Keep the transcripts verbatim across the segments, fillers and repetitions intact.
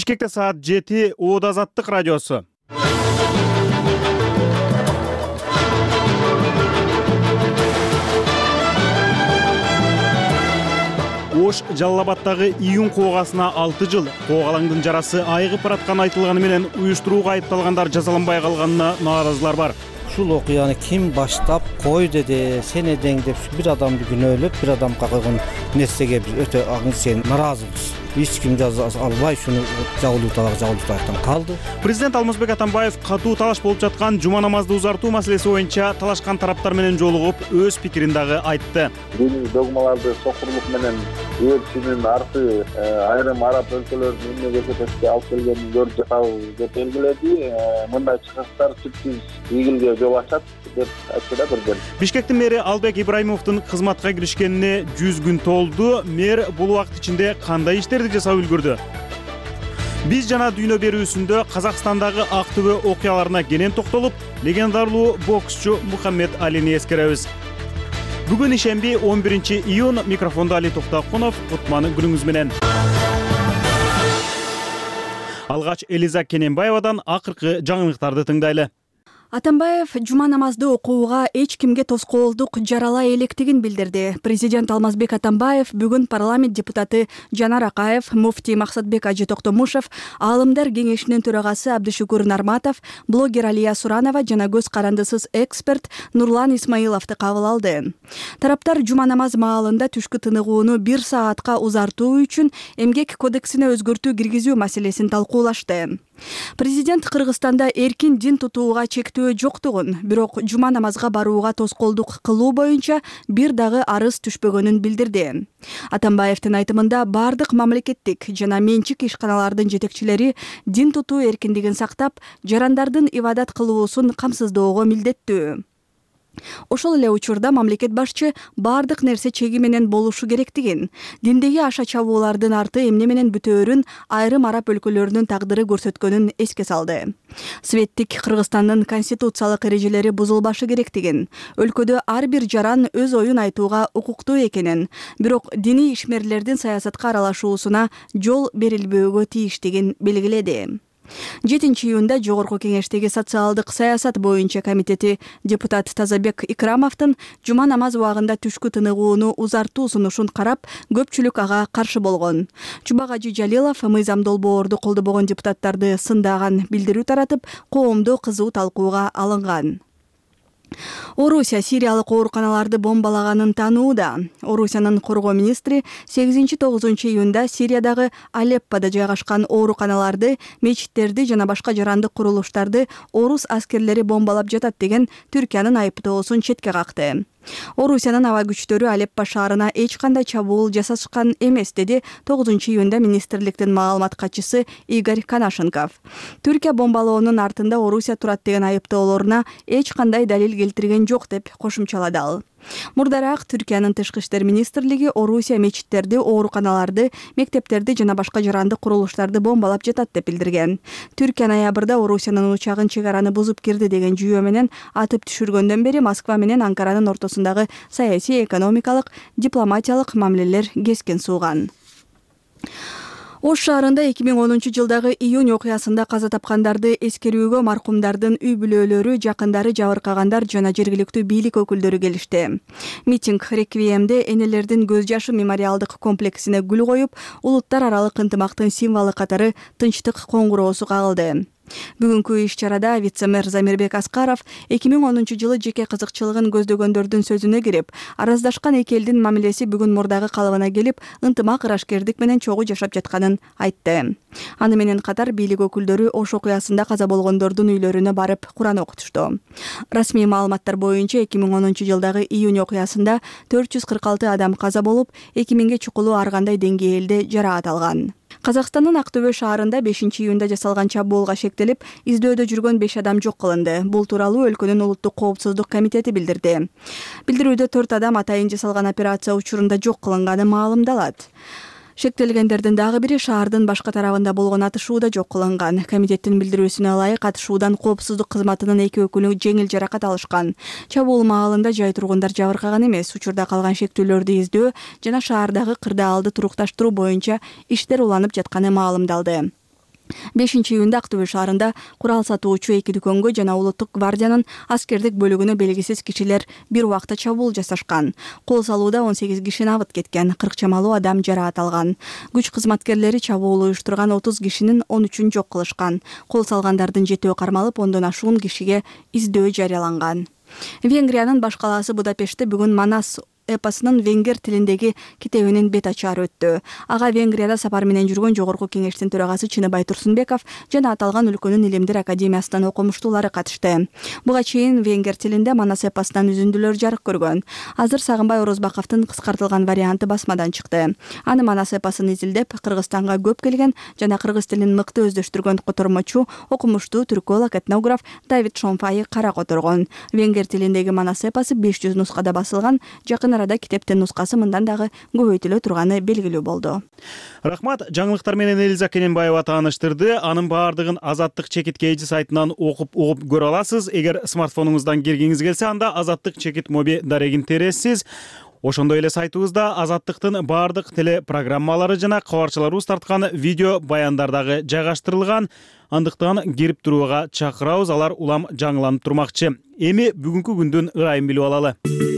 Бишкекте саат жети, Оод Азаттык радиосу. Ош Жалал Абадтагы июнь коогасына алты жыл. Коогалаңдын жарасы айыгып баратканы айтылганы менен уюштурууга айыпталгандар жазаланбай калганына нааразылар бар. Ушул окуяны ким баштап кой деди, сен эдең деп бир адамды күнөөлөп, бир адамга койгон нерсеге бир өтө сен нааразыбыз. Эч ким жаза албай шуну жабылуу талак жабылуу талактан калды. Президент Алмазбек Атамбаев катуу талаш болуп жаткан жума намазды узартуу маселеси боюнча талашкан тараптар менен жолугуп, өз пикирин дагы айтты. Диний догмаларды сокурлук менен ээрчинин арты айрым араб өлкөлөрүнүн мемлекетке алып келгенин көрүп жатабыз деп белгиледи. Мындай чыгыштар түпсүз ийгилге жол ачат деп айтты да президент. Бишкектин мэри Албек Ибраимовдун кызматка киришкенине жүз күн толду. Мэр бул убакыт ичинде кандай иштерди жасап үлгүрдү? Биз жана дүйнө берүүсүндө Казакстандагы Актөбө окуяларына кенен токтолуп, легендарлуу боксчу Мухаммед Алини эскеребиз. Бүгүн ишемби он биринчи июнь, микрофондо Али Токтокунов, кутманы күнүңүз менен. Алгач Элиза Кененбаевадан акыркы жаңылыктарды тыңдайлы. Атамбаев жума намазды окууга эч кимге тоскоолдук жаралай электигин билдирди. Президент Алмазбек Атамбаев бүгүн парламент депутаты Жанар Акаев, муфтий Максатбек Ажы Токтомушев, аалымдар кеңешинин төрагасы Абдышукур Нарматов, блогер Алия Суранова жана көз карандысыз эксперт Нурлан Исмаиловду кабыл алды. Тараптар жума намаз маалында түшкү тыныгууну бир саатка узартуу үчүн эмгек кодексине өзгөртүү киргизүү маселесин талкуулашты. Президент Кыргызстанда эркин дин тутууга чектөө жоктугун, бирок жума намазга барууга тоскоолдук кылуу боюнча бир дагы арыз түшпөгөнүн билдирди. Атамбаевдин айтымында бардык мамлекеттик жана менчик ишканалардын жетекчилери дин тутуу эркиндигин сактап, жарандардын ибадат кылуусун камсыздоого милдеттүү. Ошол эле учурда мамлекет башчы бардык нерсе чеги менен болушу керектигин, диндеги аша чабуулардын арты эмне менен бүтөөрүн айрым араб өлкөлөрүнүн тагдыры көрсөткөнүн эске салды. Светтик Кыргызстандын конституциялык эрежелери бузулбашы керектигин, өлкөдө ар бир жаран өз оюн айтууга укуктуу экенин, бирок диний ишмерлердин саясатка аралашуусуна жол берилбөөгө тийиштигин белгиледи. жетинчи июнда Жогорку кеңештеги социалдык саясат боюнча комитети депутат Тазабек Икрамовдун жума намаз убагында түшкү тыныгууну узартуу сунушун карап, көпчүлүк ага каршы болгон. Чубак Ажы Жалилов мыйзам долбоорду колдобогон депутаттарды сындаган билдирүү таратып, коомдо кызуу талкууга алынган. Орусия сириялык ооруканаларды бомбалаганын таанууда. Орусиянын коргоо министри сегизинчи тогузунчу июнда Сириядагы Алеппода жайгашкан ооруканаларды, мечиттерди жана башка жарандык курулуштарды орус аскерлери бомбалап жатат деген Түркиянын айыптоосун четке какты. Орусиянын аба күчтөрү Алеппо шаарына эч кандай чабуул жасашкан эмес, деди тогузунчу июнда министрликтин маалымат катчысы Игорь Канашенков. Түркия бомбалоонун артында Орусия турат деген айыптоолоруна эч кандай далил келтирген жок деп кошумчалады ал. Мурдараак Түркиянын тышкы иштер министрлиги Орусия мечиттерди, ооруканаларды, мектептерди жана башка жарандык курулуштарды бомбалап жатат деп билдирген. Түркия ноябрда Орусиянын учагын чек араны бузуп кирди деген жүйө менен атып түшүргөндөн бери Москва менен Анкаранын ортосундагы саясий, экономикалык, дипломатиялык мамилелер кескин сууган. Ош шаарында эки миң онунчу жылдагы июнь окуясында каза тапкандарды эскерүүгө маркумдардын үй бүлөлөрү, жакындары, жабыркагандар жана жергиликтүү бийлик өкүлдөрү келишти. Митинг реквиемде энелердин көз жашы мемориалдык комплексине гүл коюп, улуттар аралык ынтымактын символу катары тынчтык коңгуроосу кагылды. Бүгүнкү иш-чарада вице-мэр Замирбек Аскаров эки миң онунчу жылы жеке кызыкчылыгын көздөгөндөрдүн сөзүнө кирип, араздашкан эки элдин мамилеси бүгүн мурдагы калыбына келип, ынтымак, ырашкердик менен чогуу жашап жатканын айтты. Аны менен катар бийлик өкүлдөрү Ош окуясында каза болгондордун үйлөрүнө барып Куран окутушту. Расмий маалыматтар боюнча эки миң онунчу жылдагы июнь окуясында төрт жүз кырк алты адам каза болуп, эки миңге чукулу ар кандай деңгээлде жараат алган. Казакстандын Актөбө шаарында бешинчи июнда жасалган чабуулга шектелип, издөөдө жүргөн беш адам жок кылынды. Бул тууралуу өлкөнүн улуттук коопсуздук комитети билдирди. Билдирүүдө төрт адам атайын жасалган операция учурунда жок кылынганы маалымдалат. Шектелгендердин дагы бири шаардын башка тарабында болгон атышууда жок кылынган. Комитеттин билдирүүсүнө ылайык атышуудан коопсуздук кызматынын эки өкүлү жеңил жаракат алышкан. Чабуул маалында жай тургундар жабыркаган эмес. Учурда калган шектүүлөрдү издөө жана шаардагы кырдаалды турукташтыруу боюнча иштер уланып жатканы маалымдалды. бешинчи июнда Ак Төбө шаарында курал сатуучу эки дүкөнгө жана Улуттук гвардиянын аскердик бөлүгүнө белгисиз кишилер бир убакта чабуул жасашкан. Кол салууда он сегиз киши абыт кеткен, кырк чамалуу адам жараат алган. Күч кызматкерлери чабуул уюштурган отуз кишинин он үчүн жок кылышкан. Кол салгандардын жетөө кармалып, ондон ашуун кишиге издөө жарыяланган. Венгриянын баш калаасы Будапештте бүгүн Манас эпосунун венгер тилиндеги китебинин бет ачары өттү. Ага Венгрияда сапар менен жүргөн жогорку кеңештин төрагасы Чыныбай Турсунбеков жана аталган өлкөнүн Илимдер академиясынан окумуштуулары катышты. Буга чейин венгер тилинде Манас эпосунан үзүндүлөр жарык көргөн. Азыр Сагынбай Орозбаковдун кыскартылган варианты басмадан чыкты. Аны Манас эпосун изилдеп Кыргызстанга көп келген жана кыргыз тилин мыкты өздөштүргөн котормочу, окумуштуу түрколог, этнограф Давид Шонфай кара которгон. Венгер тилиндеги Манас эпосу беш жүз нускада басылган. Жакын арада китептин нускасы мындан дагы көбөйтүлө турганы белгилүү болду. Рахмат, жаңылыктар менен Элиза Кененбаева тааныштырды. Анын баардыгын Азаттык чекит кейжи сайтынан окуп угуп көрө аласыз. Эгер смартфонуңуздан киргиңиз келсе, анда Азаттык чекит моби дарегин тересиз. Ошондой эле сайтыбызда Азаттыктын баардык телепрограммалары жана кабарчыларыбыз тарткан видео баяндар дагы жайгаштырылган. Андыктан кирип турууга чакырабыз, алар улам жаңыланып турмакчы. Эми бүгүнкү күндүн ырайын билип алалы.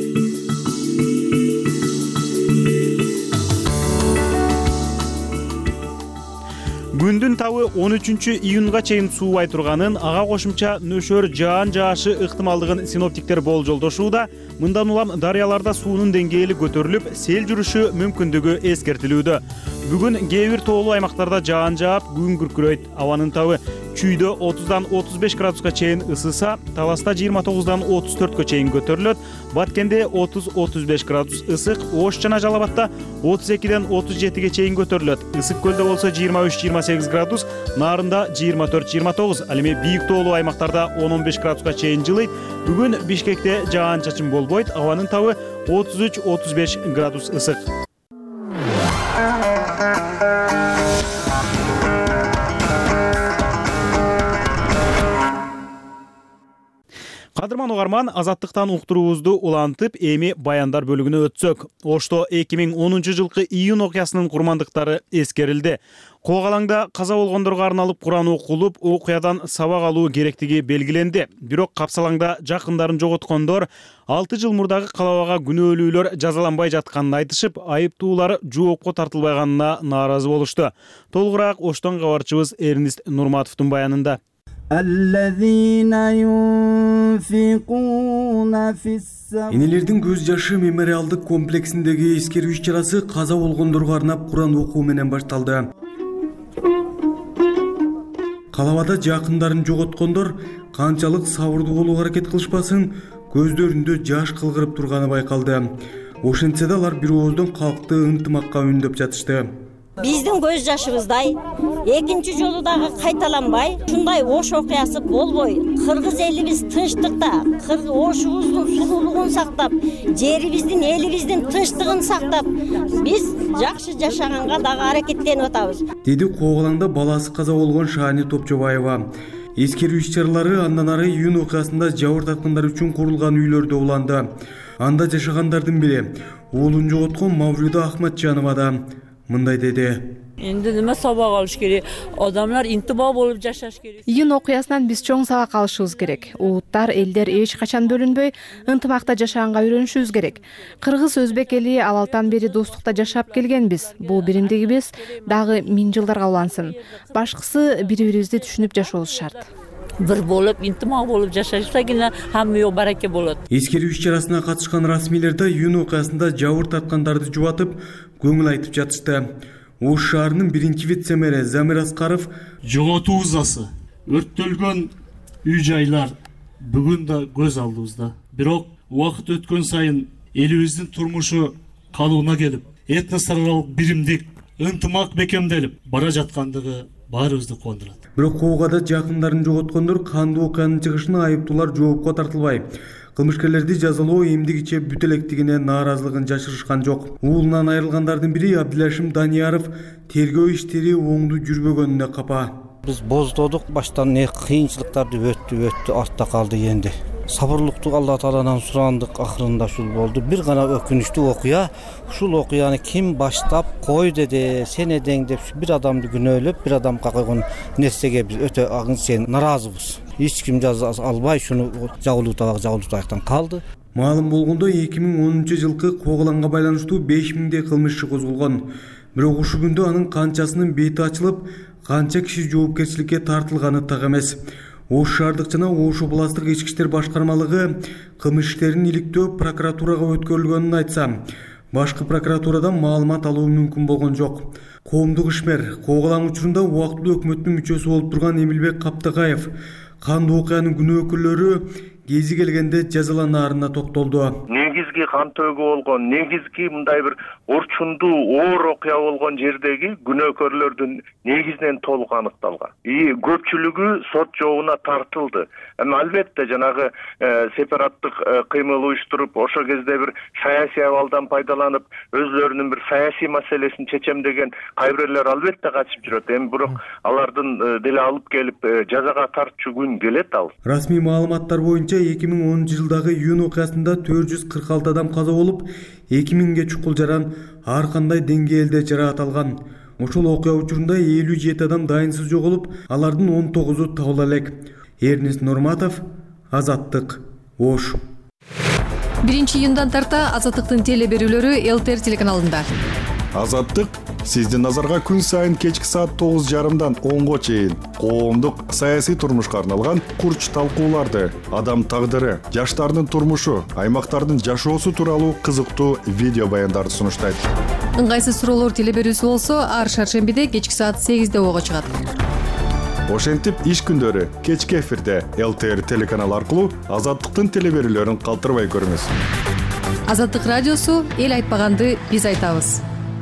Күндүн табы он үчүнчү июнга чейин суубай турганын, ага кошумча нөшөр жаан жаашы ыктымалдыгын синоптиктер болжолдошууда. Мындан улам дарыяларда суунун деңгээли көтөрүлүп, сел жүрүшү мүмкүндүгү эскертилүүдө. Бүгүн кээ бир тоолуу аймактарда жаан жаап, күн күркүрөйт. Абанын табы чүйдө отуздан отуз беш градуска чейин ысыса, Таласта жыйырма тогуздан отуз төрткө чейин көтөрүлөт. Баткенде отуз отуз беш градус ысык, Ош жана Жалал-Абадта отуз экиден отуз жетиге чейин көтөрүлөт. Ысык көлдө болсо жыйырма үч жыйырма сегиз градус, Нарында жыйырма төрт жыйырма тогуз, ал эми бийик тоолуу аймактарда он он беш градуска чейин жылыйт. Бүгүн Бишкекте жаан чачын болбойт. Абанын табы отуз үч отуз беш градус ысык. Кадырман угарман, Азаттыктан уктуруубузду улантып, эми баяндар бөлүгүнө өтсөк. Ошто эки миң онунчу жылкы июнь окуясынын курмандыктары эскерилди. Когалаңда каза болгондорго арналып Куран окулуп, окуядан сабак алуу керектиги белгиленди. Бирок Капсалаңда жакындарын жоготкондор алты жыл мурдагы калабага күнөөлүүлөр жазаланбай жатканын айтышып, айыптуулар жоопко тартылбайганына нааразы болушту. Толугураак Оштон кабарчыбыз Эрнист Нурматовдун баянында. Энелердин көз жашы мемориалдык комплексиндеги эскерүү иш-чарасы каза болгондорго арнап Куран окуу менен башталды. Калабада жакындарын жоготкондор канчалык сабырдуу болууга аракет кылышпасын, көздөрүндө жаш кылгырып турганы байкалды. Ошентсе да алар бир ооздон калкты ынтымакка үндөп жатышты. Биздин көз жашыбыздай экинчи жолу дагы кайталанбай, ушундай Ош окуясы болбой, кыргыз элибиз тынчтыкта, кыргыз Ошубуздун сулуулугун сактап, жерибиздин, элибиздин тынчтыгын сактап, биз жакшы жашаганга дагы аракеттенип атабыз. Деди Когалаңда баласы каза болгон Шаани Топчобаева. Эскерүү иш-чаралары андан ары июнь окуясында жабыр тарткандар үчүн курулган үйлөрдө уланды. Анда жашагандардын бири уулун жоготкон Мавлюда Ахматжанова да мындай деди. Энди неме сабак алыш керек? Адамдар интиба болуп жашаш керек. Июнь окуясынан биз чоң сабак алышыбыз керек. Улуттар, элдер эч качан бөлүнбөй, ынтымакта жашаганга үйрөнүшүбүз керек. Кыргыз, өзбек эли алалтан бери достукта жашап келгенбиз. Бул биримдигибиз дагы миң жылдарга улансын. Башкысы бири-бирибизди түшүнүп жашообуз шарт. Бир болуп, интимак болуп жашасагына хамма бараке болот. Эскерүү иш-чарасына катышкан расмийлер да июнь окуясында жабыр тарткандарды жубатып, көңүл айтып жатышты. Ош шаарынын биринчи вице-мэри Замир Аскаров жоготуу ызасы, өрттөлгөн үй-жайлар бүгүн да көз алдыбызда. Бирок убакыт өткөн сайын элибиздин турмушу калыбына келип, этнос аралык биримдик, ынтымак бекемделип бара жаткандыгы баарыбызды кубандырат. Бирок Коогада жакындарын жоготкондор кандуу окуянын чыгышына айыптуулар жоопко тартылбай, кылмышкерлерди жазалоо эмдигиче бүтө электигине нааразылыгын жашырышкан жок. Уулунан айрылгандардын бири Абдилашим Данияров тергөө иштери оңду жүрбөгөнүнө капа. Биз боздодук, баштан не кыйынчылыктарды өттү, өттү, артта калды энди. Sabırlıkты Allah Taala'dan surandık, ahırında şul boldu. Bir gana ökünüştü okuya. Şul okuyany kim başlap koy dedi. Sen eden dep bir adamdı günölüp bir adam kakıgın nesege biz öte agın sen narazыбыз. Hiç kim жаза албай şunu жагылуу жагылуутаяктан kaldı. Маалым болгондой эки миң онунчу жылкы куугуланга байланыштуу беш миңдей кылмыш иши козголгон. Бирок ушул күндө анын канчасынын бети ачылып, канча киши жоопкерчиликке тартылганы так эмес. Ош шаардык жана Ош областык ички иштер башкармалыгы кылмыш иштерин иликтөө прокуратурага өткөрүлгөнүн айтса, башкы прокуратурадан маалымат алуу мүмкүн болгон жок. Коомдук ишмер куугулаң учурунда убактылуу өкмөттүн мүчөсү болуп турган Эмилбек Каптакаев кандуу окуянын күнөөкөрлөрү кези келгенде жазаланаарына токтолду. Негизги кантөөгү болгон, негизги мындай бир орчундуу оор окуя болгон жердеги күнөөкөрлөрдүн негизинен толук аныкталган. И көпчүлүгү сот жообуна тартылды. Эми албетте жанагы сепараттык кыймыл уюштуруп, ошол кезде бир саясий абалдан пайдаланып, өзлөрүнүн бир саясий маселесин чечем деген кайбирлер албетте качып жүрөт. Эми бирок алардын деле алып келип жазага тартчу күн келет ал. Расмий маалыматтар боюнча эки миң онунчу жылдагы июнь окуясында төрт жүз кырк алты адам каза болуп, эки миңге чукул жаран ар кандай деңгээлде жараат алган. Ошол окуя учурунда элүү жети адам дайынсыз жоголуп, алардын он тогузу табыла элек. Эрнест Нурматов, Азаттык, Ош. биринчи июндан тарта Азаттыктын теле берүүлөрү Эл Т Р телеканалында. Азаттык сиздин назарга күн сайын кечки саат тогуз жарымдан онго чейин коомдук саясий турмушка арналган курч талкууларды, адам тагдыры, жаштардын турмушу, аймактардын жашоосу тууралуу кызыктуу видео баяндарды сунуштайт. Ыңгайсыз суроолор теле берүүсү болсо ар шаршембиде кечки саат сегизде ого чыгат. Ошентип иш күндөрү кечки эфирде Эл Т Р телеканалы аркылуу Азаттыктын теле берүүлөрүн калтырбай көрүңүз. Азаттык радиосу эл айтпаганды биз айтабыз.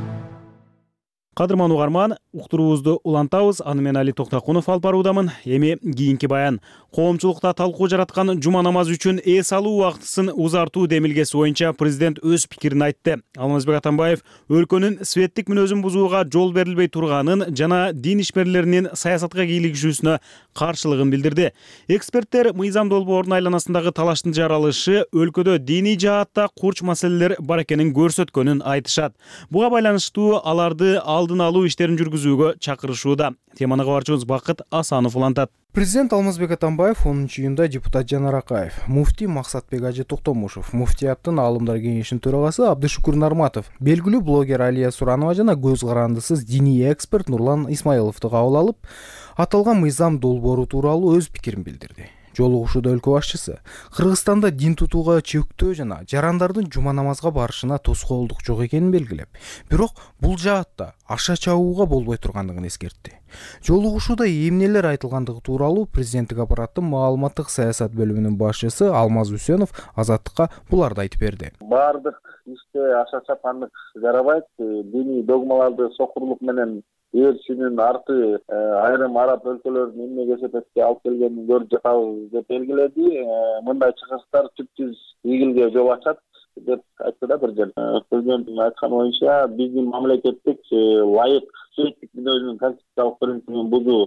Кадырман угарман, уктуруубузду улантабыз. Аны мен Али Токтакунов алып баруудамын. Эми кийинки баян. Коомчулукта талкуу жараткан жума намазы үчүн эс алуу убактысын узартуу демилгеси боюнча президент өз пикирин айтты. Алмазбек Атамбаев өлкөнүн светтик мүнөзүн бузууга жол берилбей турганын жана дин ишмерлеринин саясатка кийлигишүүсүнө каршылыгын билдирди. Эксперттер мыйзам долбоорунун айланасындагы талаштын жаралышы өлкөдө диний жаатта курч маселелер бар экенин көрсөткөнүн айтышат. Буга байланыштуу аларды алдын алуу иштерин жүргүзүүгө чакырышууда. Теманы кабарчыбыз Бакыт Асанов улантат. Президент Алмазбек Атамбаев онунчу июнда депутат Жанар Акаев, муфтий Максатбек Ажы Токтомушев, муфтияттын аалымдар кеңешинин төрагасы Абдышукур Нарматов, белгилүү блогер Алия Суранова жана көз карандысыз диний эксперт Нурлан Исмаиловду кабыл алып, аталган мыйзам долбоору тууралуу өз пикирин билдирди. Жолугушууда өлкө башчысы Кыргызстанда дин тутууга чектөө жана жарандардын жума намазга барышына тоскоолдук жок экенин белгилеп, бирок бул жаатта аша чабууга болбой тургандыгын эскертти. Жолугушууда эмнелер айтылгандыгы тууралуу президенттик аппараттын маалыматтык саясат бөлүмүнүн башчысы Алмаз Үсөнов Азаттыкка буларды айтып берди. Бардык иште аша чапкандык жарабайт, диний догмаларды сокурлук менен ээрчинин арты айрым араб өлкөлөрүнүн эмне кесепетке алып келгенин көрүп жатабыз деп белгиледи. Мындай чыгыштар түпсүз ийгилге жол ачат деп айтты да президент. Президенттин айтканы боюнча биздин мамлекеттик лайык светтик мүнөзүнүн конституциялык принцибин бузуу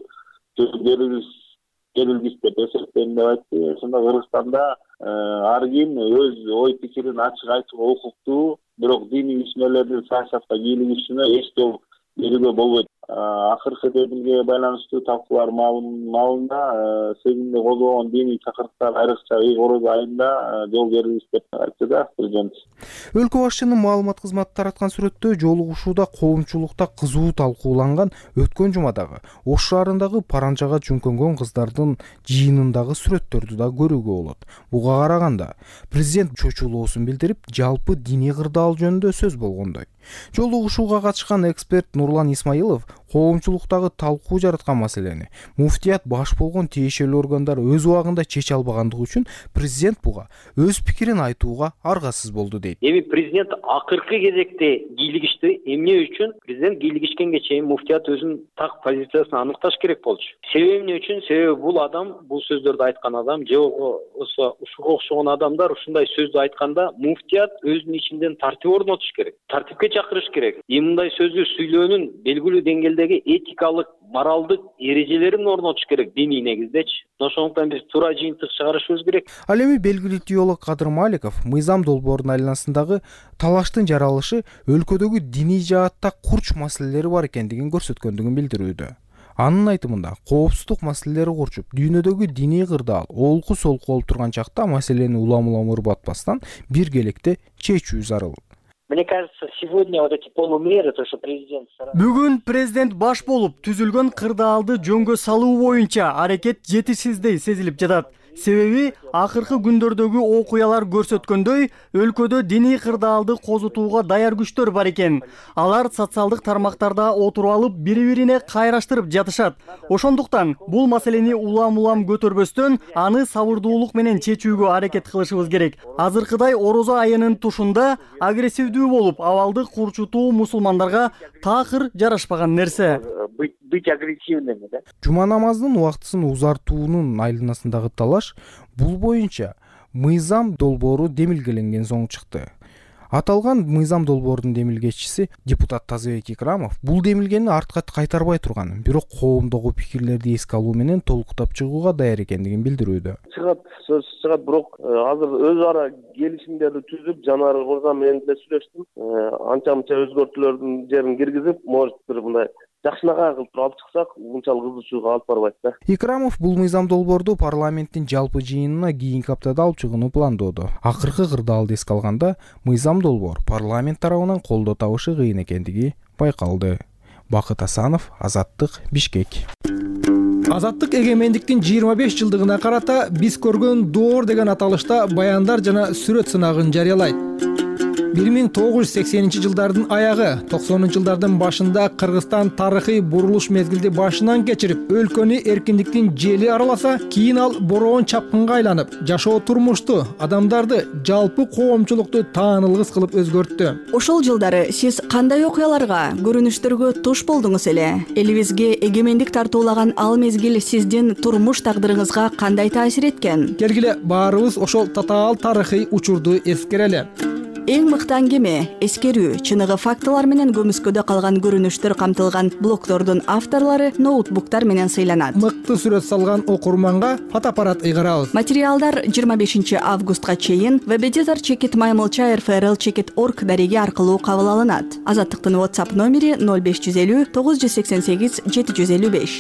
көрүлгүс деп эсептейм деп айтты. Ошондо Кыргызстанда ар ким өз ой пикирин ачык айтууга укуктуу, бирок диний ишмерлердин саясатка кийлигишине эч жол берүүгө болбойт. Акыркы демилге байланыштуу талкуулар маалында сегизинде козголгон диний чакырыктар айрыкча үй короз айында жол берилбес деп айтты да президент. Өлкө башчынын маалымат кызматы тараткан сүрөттө жолугушууда коомчулукта кызуу талкууланган өткөн жумадагы Ош шаарындагы паранжага чүңкөнгөн кыздардын жыйынындагы сүрөттөрдү да көрүүгө болот. Буга караганда президент чочулоосун билдирип, жалпы диний кырдаал жөнүндө сөз болгондой. Жолугушууга катышкан эксперт Нурлан Исмаилов коомчулуктагы талкуу жараткан маселени муфтият баш болгон тиешелүү органдар өз убагында чече албагандыгы үчүн президент буга өз пикирин айтууга аргасыз болду дейт. Эми президент акыркы кезекте кийлигишти. Эмне үчүн? Президент кийлигишкенге чейин муфтият өзүнүн так позициясын аныкташ керек болчу. Себеби эмне үчүн? Себеби бул адам, бул сөздөрдү айткан адам, же болбосо ушуга окшогон адамдар ушундай сөздү айтканда муфтият өзүнүн ичинден тартип орнотуш керек. Тартипке чакырыш керек. Эми мындай сөздү сүйлөөнүн белгилүү деңгээлдеги этикалык, моралдык эрежелерин орнотуш керек диний негиздечи. Ошондуктан биз туура жыйынтык чыгарышыбыз керек. Ал эми белгилүү теолог Кадыр Маликов мыйзам долбоорунун айланасындагы талаштын жаралышы өлкөдөгү диний жаатта курч маселелери бар экендигин көрсөткөндүгүн билдирүүдө. Анын айтымында, коопсуздук маселелери курчуп, дүйнөдөгү диний кырдаал олку солку болуп турган чакта маселени улам-улам ырбатпастан биргеликте чечүү зарыл. Мне кажется, сегодня вот эти полумеры, то, что президент... Бүгүн президент баш болуп түзүлгөн кырдаалды жөнгө салуу боюнча аракет жетишсиздей сезилип жатат. Себеби акыркы күндөрдөгү окуялар көрсөткөндөй, өлкөдө диний кырдаалды козутууга даяр күчтөр бар экен. Алар социалдык тармактарда отуруп алып, бири-бирине кайраштырып жатышат. Ошондуктан бул маселени улам-улам көтөрбөстөн, аны сабырдуулук менен чечүүгө аракет кылышыбыз керек. Азыркыдай орозо айынын тушунда агрессивдүү болуп, абалды курчутуу мусулмандарга такыр жарашпаган нерсе. Быть агрессивными, да? Жума намазынын убактысын узартуунун айланасындагы талаш бул боюнча мыйзам долбоору демилгеленген соң чыкты. Аталган мыйзам долбоордун демилгечиси депутат Тазыбек Икрамов бул демилгени артка кайтарбай турганын, бирок коомдогу пикирлерди эске алуу менен толуктап чыгууга даяр экендигин билдирүүдө. Чыгат, сөз чыгат, бирок азыр өз ара келишимдерди түзүп, жанары мырза менен деле сүйлөштүм. Анча-мынча өзгөртүүлөрдүн жерин киргизип, может бир мындай жакшынакай кылып алып чыксак, унчалык кызычууга алып барбайт да. Икрамов бул мыйзам долбоорду парламенттин жалпы жыйынына кийинки аптада алып чыгууну пландоодо. Акыркы кырдаалды эске алганда, мыйзам долбоор парламент тарабынан колдоо табышы кыйын экендиги байкалды. Бакыт Асанов, Азаттык, Бишкек. Азаттык эгемендиктин жыйырма беш жылдыгына карата биз көргөн доор деген аталышта баяндар жана сүрөт сынагын жарыялайт. бир миң тогуз жүз сексенинчи жылдардын аягы, токсонунчу жылдардын башында Кыргызстан тарыхый бурулуш мезгилди башынан кечирип, өлкөнү эркиндиктин жели араласа, кийин ал бороон чапкынга айланып, жашоо турмушту, адамдарды, жалпы коомчулукту таанылгыс кылып өзгөрттү. Ошол жылдары сиз кандай окуяларга, көрүнүштөргө туш болдуңуз эле? Элибизге эгемендик тартуулаган ал мезгил сиздин турмуш тагдырыңызга кандай таасир эткен? Келгиле баарыбыз ошол татаал тарыхый учурду эскерели. Эң мыкты аңгеме, эскерүү, чыныгы фактылар менен көмүскөдө калган көрүнүштөр камтылган блогтордун авторлору ноутбуктар менен сыйланат. Мыкты сүрөт салган окурманга фотоаппарат ыйгарабыз. Материалдар жыйырма бешинчи августка чейин веб-эдитор чекит маймылча эр эф эр эл чекит точка орг дареги аркылуу кабыл алынат. Азаттыктын WhatsApp номери ноль беш жүз элүү тогуз жүз сексен сегиз жети жүз элүү беш.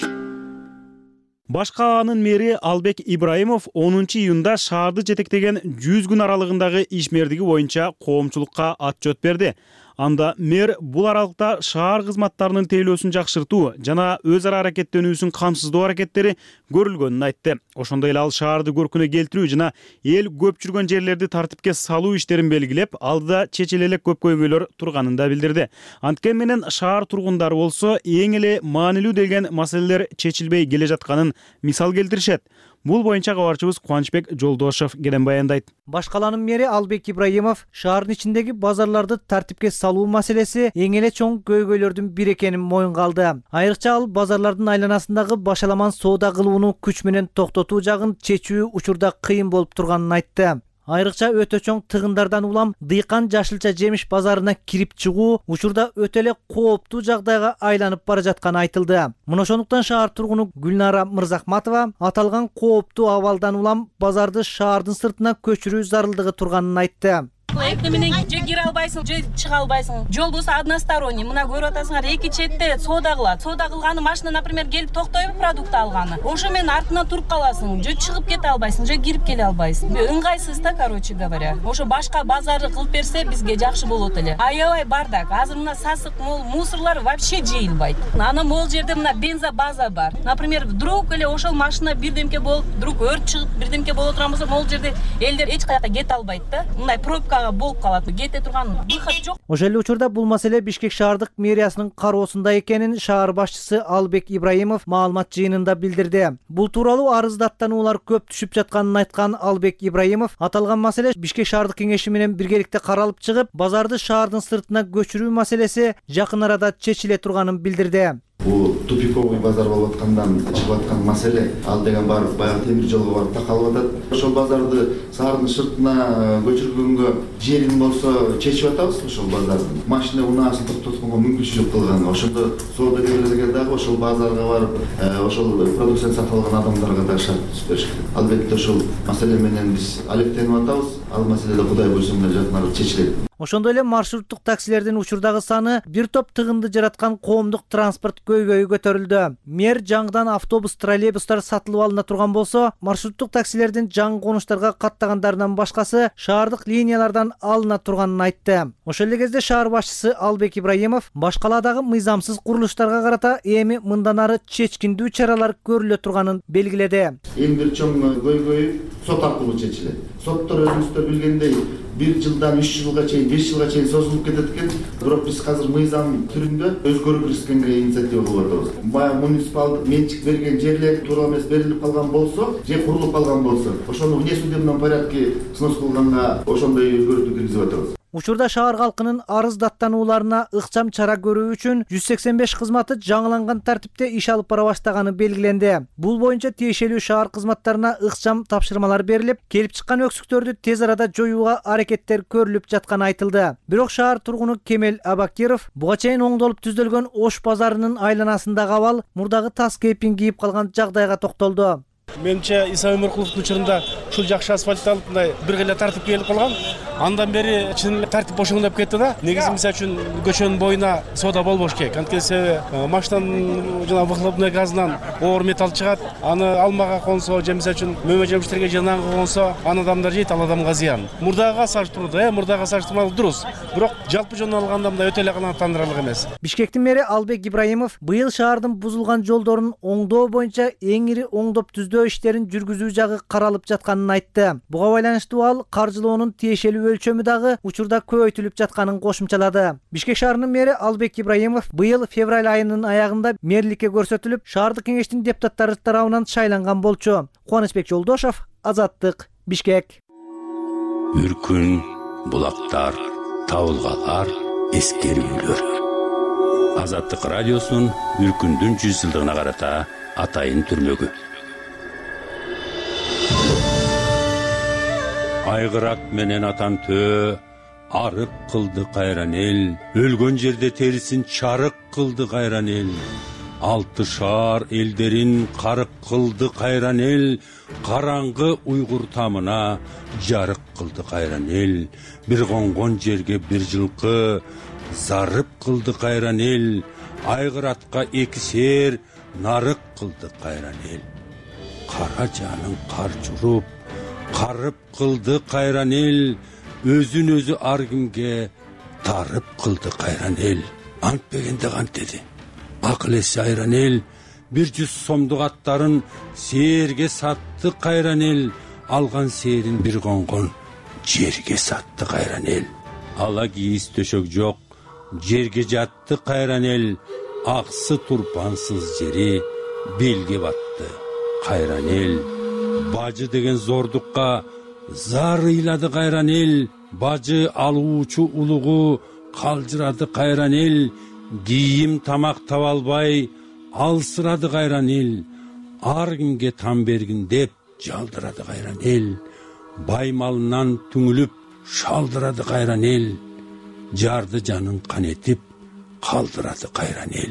Баш кааланын мэри Албек Ибраимов онунчу июнда шаарды жетектеген жүз күн аралыгындагы ишмердиги боюнча коомчулукка отчет берди. Анда мэр бул аралыкта шаар кызматтарынын тейлөөсүн жакшыртуу жана өз ара аракеттенүүсүн камсыздоо аракеттери көрүлгөнүн айтты. Ошондой эле ал шаарды көркүнө келтирүү жана эл көп жүргөн жерлерди тартипке салуу иштерин белгилеп, алдыда чечиле элек көп көйгөйлөр турганын да билдирди. Анткени менен шаар тургундары болсо эң эле маанилүү деген маселелер чечилбей келе жатканын мисал келтиришет. Бул боюнча кабарчыбыз Кубанычбек Жолдошов кенен баяндайт. Баш калаанын мэри Албек Ибраимов шаардын ичиндеги базарларды тартипке салуу маселеси эң эле чоң көйгөйлөрдүн бири экенин моюнга алды. Айрыкча ал базарлардын айланасындагы башаламан соода кылууну күч менен токтотуу жагын чечүү учурда кыйын болуп турганын айтты. Айрыкча өтө чоң тыгындардан улам дыйкан жашылча жемиш базарына кирип чыгуу учурда өтө эле кооптуу жагдайга айланып бара жатканы айтылды. Мына ошондуктан шаар тургуну Гүлнара Мырзахматова аталган кооптуу абалдан улам базарды шаардын сыртына көчүрүү зарылдыгы турганын айтты. Экти менен же кире албайсың, же чыга албайсың. Жол болсо односторонний. Мына көрүп атасыңар, эки четте соода кылат. Соода кылганы машина, например, келип токтобу продукт алганы. Ошо менен артынан туруп каласың. Же чыгып кете албайсың, же кирип келе албайсың. Ыңгайсыз да, короче говоря. Ошо башка базарды кылып берсе, бизге жакшы болот эле. Аябай бардак. Азыр мына сасык мол мусорлар вообще жыйылбайт. Анан могул жерде мына бензобаза бар. Например, вдруг эле ошол машина бирдемке болуп, вдруг өрт чыгып, бирдемке болот турган болсо, могул жерде элдер эч каяка кете албайт да. Мындай пробка болуп калат, кете турган выход жок. Ошол эле учурда бул маселе Бишкек шаардык мэриясынын кароосунда экенин шаар башчысы Албек Ибраимов маалымат жыйынында билдирди. Бул тууралуу арыздаттануулар көп түшүп жатканын айткан Албек Ибраимов аталган маселе Бишкек шаардык кеңеши менен биргеликте каралып чыгып, базарды шаардын сыртына көчүрүү маселеси жакын арада чечиле турганын билдирди. бул тупиковый базар болуп аткандан чыгып аткан маселе ал деген барып баягы темир жолго барып такалып атат. Ошол базарды шаардын шыртына көчүргөнгө жерин болсо чечип атабыз. Ошол базардын машина унаасын токтотконго мүмкүнчүлүк кылган. Ошондо соодагерлерге дагы ошол базарга барып ошол продукцияны сатып алган адамдарга да шарт түзүп бериш керек. Албетте ошол маселе менен биз алектенип атабыз. Ал маселе да Кудай буйрса жакын арада чечилет. Ошондой эле маршруттук таксилердин учурдагы саны бир топ тыгынды жараткан коомдук транспорт көйгөйү көтөрүлдү. Мэр жаңыдан автобус, троллейбустар сатылып алына турган болсо, маршруттук таксилердин жаңы конуштарга каттагандарынан башкасы шаардык линиялардан алына турганын айтты. Ошол эле кезде шаар башчысы Албек Ибраимов башкаладагы мыйзамсыз курулуштарга карата эми мындан ары чечкиндүү чаралар көрүлө турганын белгиледи. Эң бир чоң көйгөй сот аркылуу чечилет. Соттор өзүңүздөр билгендей бир жылдан үч жылга чейин, беш жылга чейин созулуп кетет экен. Бирок биз азыр мыйзам түрүндө өзгөрүү киргизгенге инициатива кылып атабыз. Баягы муниципалдык менчик берген жерлер туура эмес берилип калган болсо, же курулуп калган болсо, ошону внесудебный порядке снос кылганга ошондой өзгөртүү киргизип атабыз. Учурда шаар калкынын арыз даттанууларына ыкчам чара көрүү үчүн жүз сексен беш кызматы жаңыланган тартипте иш алып бара баштаганы белгиленди. Бул боюнча тиешелүү шаар кызматтарына ыкчам тапшырмалар берилип, келип чыккан өксүктөрдү тез арада жоюуга аракеттер көрүлүп жатканы айтылды. Бирок шаар тургуну Кемел Абакиров буга чейин оңдолуп түзөлгөн Ош базарынын айланасындагы абал мурдагы тас кейпин кийип калган жагдайга токтолду. Менимче Иса Өмөркуловдун учурунда ушул жакшы асфальтталып мындай бир гыйла тартип келип калган. Андан бери чын эле тартип бошоңдоп кетти да. Негизи мисалы үчүн көчөнүн боюна соода болбош керек. Анткени себеби машинанын жана выхлопной газынан оор металл чыгат. Аны алмага консо, же мисалы үчүн мөмө жемиштерге жанагы консо, аны адамдар жейт, ал адамга зыян. Мурдага салыштыруууда, э, мурдага салыштырмалуу дурус. Бирок жалпы жөнүн алганда мындай өтө эле канааттандырарлык эмес. Бишкектин мэри Албек Ибраимов быйыл шаардын бузулган жолдорун оңдоо боюнча эң ири оңдоп түздөө иштерин жүргүзүү жагы каралып жатканын айтты. Буга байланыштуу ал каржылоонун тиешелүү өлчөмү дагы учурда көбөйтүлүп жатканын кошумчалады. Бишкек шаарынын мэри Албек Ибраимов быйыл февраль айынын аягында мэрликке көрсөтүлүп, шаардык кеңештин депутаттары тарабынан шайланган болчу. Кубанычбек Жолдошов, Азаттык, Бишкек. Үркүн, булактар, табылгалар, эскерүүлөр. Азаттык радиосунун Үркүндүн жүз жылдыгына карата атайын түрмөгү. Айгырак менен атан төө, арык кылды кайран эл, өлгөн жерде терисин чарык кылды кайран эл. Алты шаар элдерин карык кылды кайран эл, караңгы уйгур тамына жарык кылды кайран эл. Бир конгон жерге бир жылкы зарып кылды кайран эл, айгыратка эки сер нарык кылды кайран эл. Кара жанын кар журуп, карып кылды кайран эл, өзүн өзү ар кимге тарып кылды кайран эл. Антпегенде кантеди, акыл эси айран эл, бир жүз сомдук аттарын сээрге сатты кайран эл, алган сээрин бир конгон жерге сатты кайран эл. Ала кийиз төшөк жок, жерге жатты кайран эл, аксы турпансыз жери белге батты кайран эл. Бажы деген зордукка зар ыйлады кайран эл, бажы алуучу улугу калжырады кайран эл. Кийим тамак таба албай алсырады кайран эл, ар кимге там бергин деп жалдырады кайран эл. Бай малынан түңүлүп шалдырады кайран эл, жарды жанын канетип калдырады кайран эл.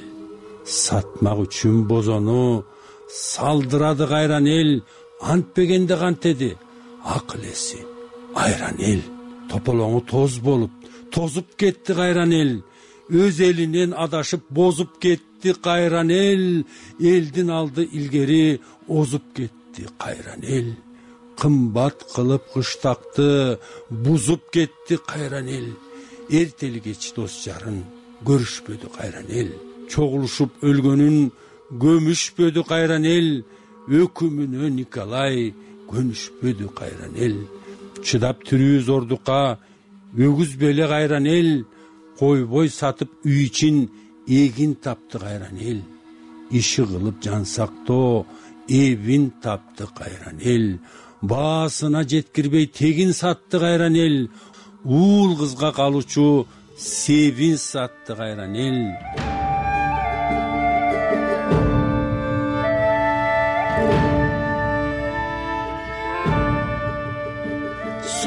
Сатмак үчүн бозону салдырады кайран эл, антпегенде кантеди, акыл эси айран эл. Тополоңу тоз болуп тозуп кетти кайран эл, өз элинен адашып бозуп кетти кайран эл. Элдин алды илгери озуп кетти кайран эл. Кымбат кылып кыштакты бузуп кетти кайран эл. Эртели кеч дос жарын көрүшпөдү кайран эл. Чогулушуп өлгөнүн көмүшпөдү кайран эл. Өкүмүнө Николай көнүшпөдү кайран эл. Чыдап түрүү зордукка өгүзбеле кайран эл. Койбой сатып үй ичин эгин тапты кайран эл. Иши кылып жан сактоо эбин тапты кайран эл. Баасына жеткирбей тегин сатты кайран эл. Уул кызга калуучу себин сатты кайран эл.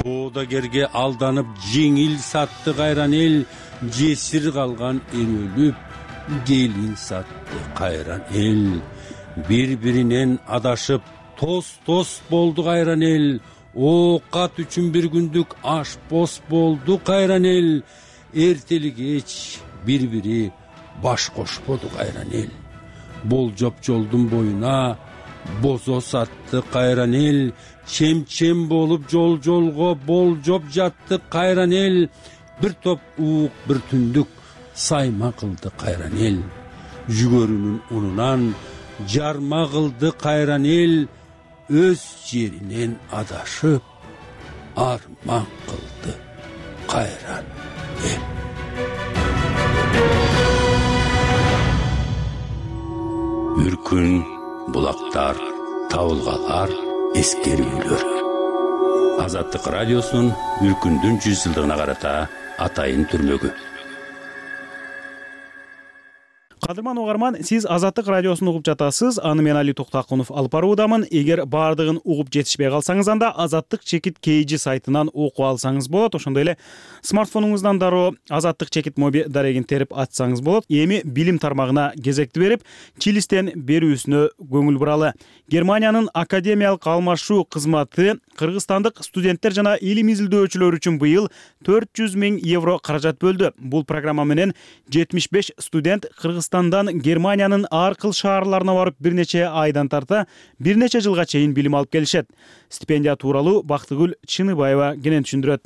Соодагерге алданып жеңил сатты кайран эл, жесир калган өлүп, келин сатты кайран эл. Бири-биринен адашып, тос-тос болду кайран эл. Оокат үчүн бир күндүк аш бос болду кайран эл. Эртели кеч бири-бири баш кошподу кайран эл. Болжоп жолдун боюна бозо сатты кайран эл. Чем-чем болуп жол-жолго болжоп жатты кайран эл. Бир топ уук бир түндүк сайма кылды кайран эл. Жүгөрүнүн унунан жарма кылды кайран эл. Өз жеринен адашып арман кылды кайран эл. Үркүн, булактар, табылгалар, эскерүүлөр. Азаттык радиосунун Үркүндүн жүз жылдыгына карата атайын түрмөгү. Кадырман угарман, сиз Азаттык радиосун угуп жатасыз. Аны мен Али Токтакунов алып баруудамын. Эгер бардыгын угуп жетишпей калсаңыз, анда Азаттык чекит кей жи сайтынан окуп алсаңыз болот. Ошондой эле смартфонуңуздан дароо Азаттык чекит моби дарегин терип ачсаңыз болот. Эми билим тармагына кезекти берип, Чилистен берүүсүнө көңүл буралы. Германиянын академиялык алмашуу кызматы кыргызстандык студенттер жана илим изилдөөчүлөр үчүн быйыл төрт жүз миң евро каражат бөлдү. Бул программа менен жетимиш беш студент Кыргызстандан Германиянын ар кыл шаарларына барып бир нече айдан тарта бир нече жылга чейин билим алып келишет. Стипендия тууралуу Бактыгүл Чыныбаева кенен түшүндүрөт.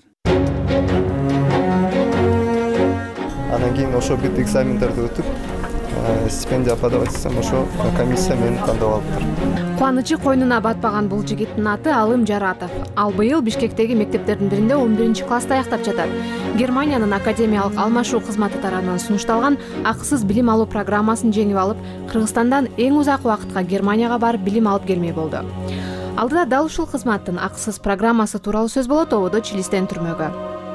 Анан кийин ошо бүт экзамендерди өтүп, стипендия подавать этсем, ошо комиссия мени тандап алыптыр. Кубанычы койнуна батпаган бул жигиттин аты Алым Жаратов. Ал быйыл Бишкектеги мектептердин биринде он биринчи класста аяктап жатат. Германиянын академиялык алмашуу кызматы тарабынан сунушталган акысыз билим алуу программасын жеңип алып, Кыргызстандан эң узак убакытка Германияга барып билим алып келмей болду. Алдыда дал ушул кызматтын акысыз программасы тууралуу сөз болот ободо Чилистен түрмөгө.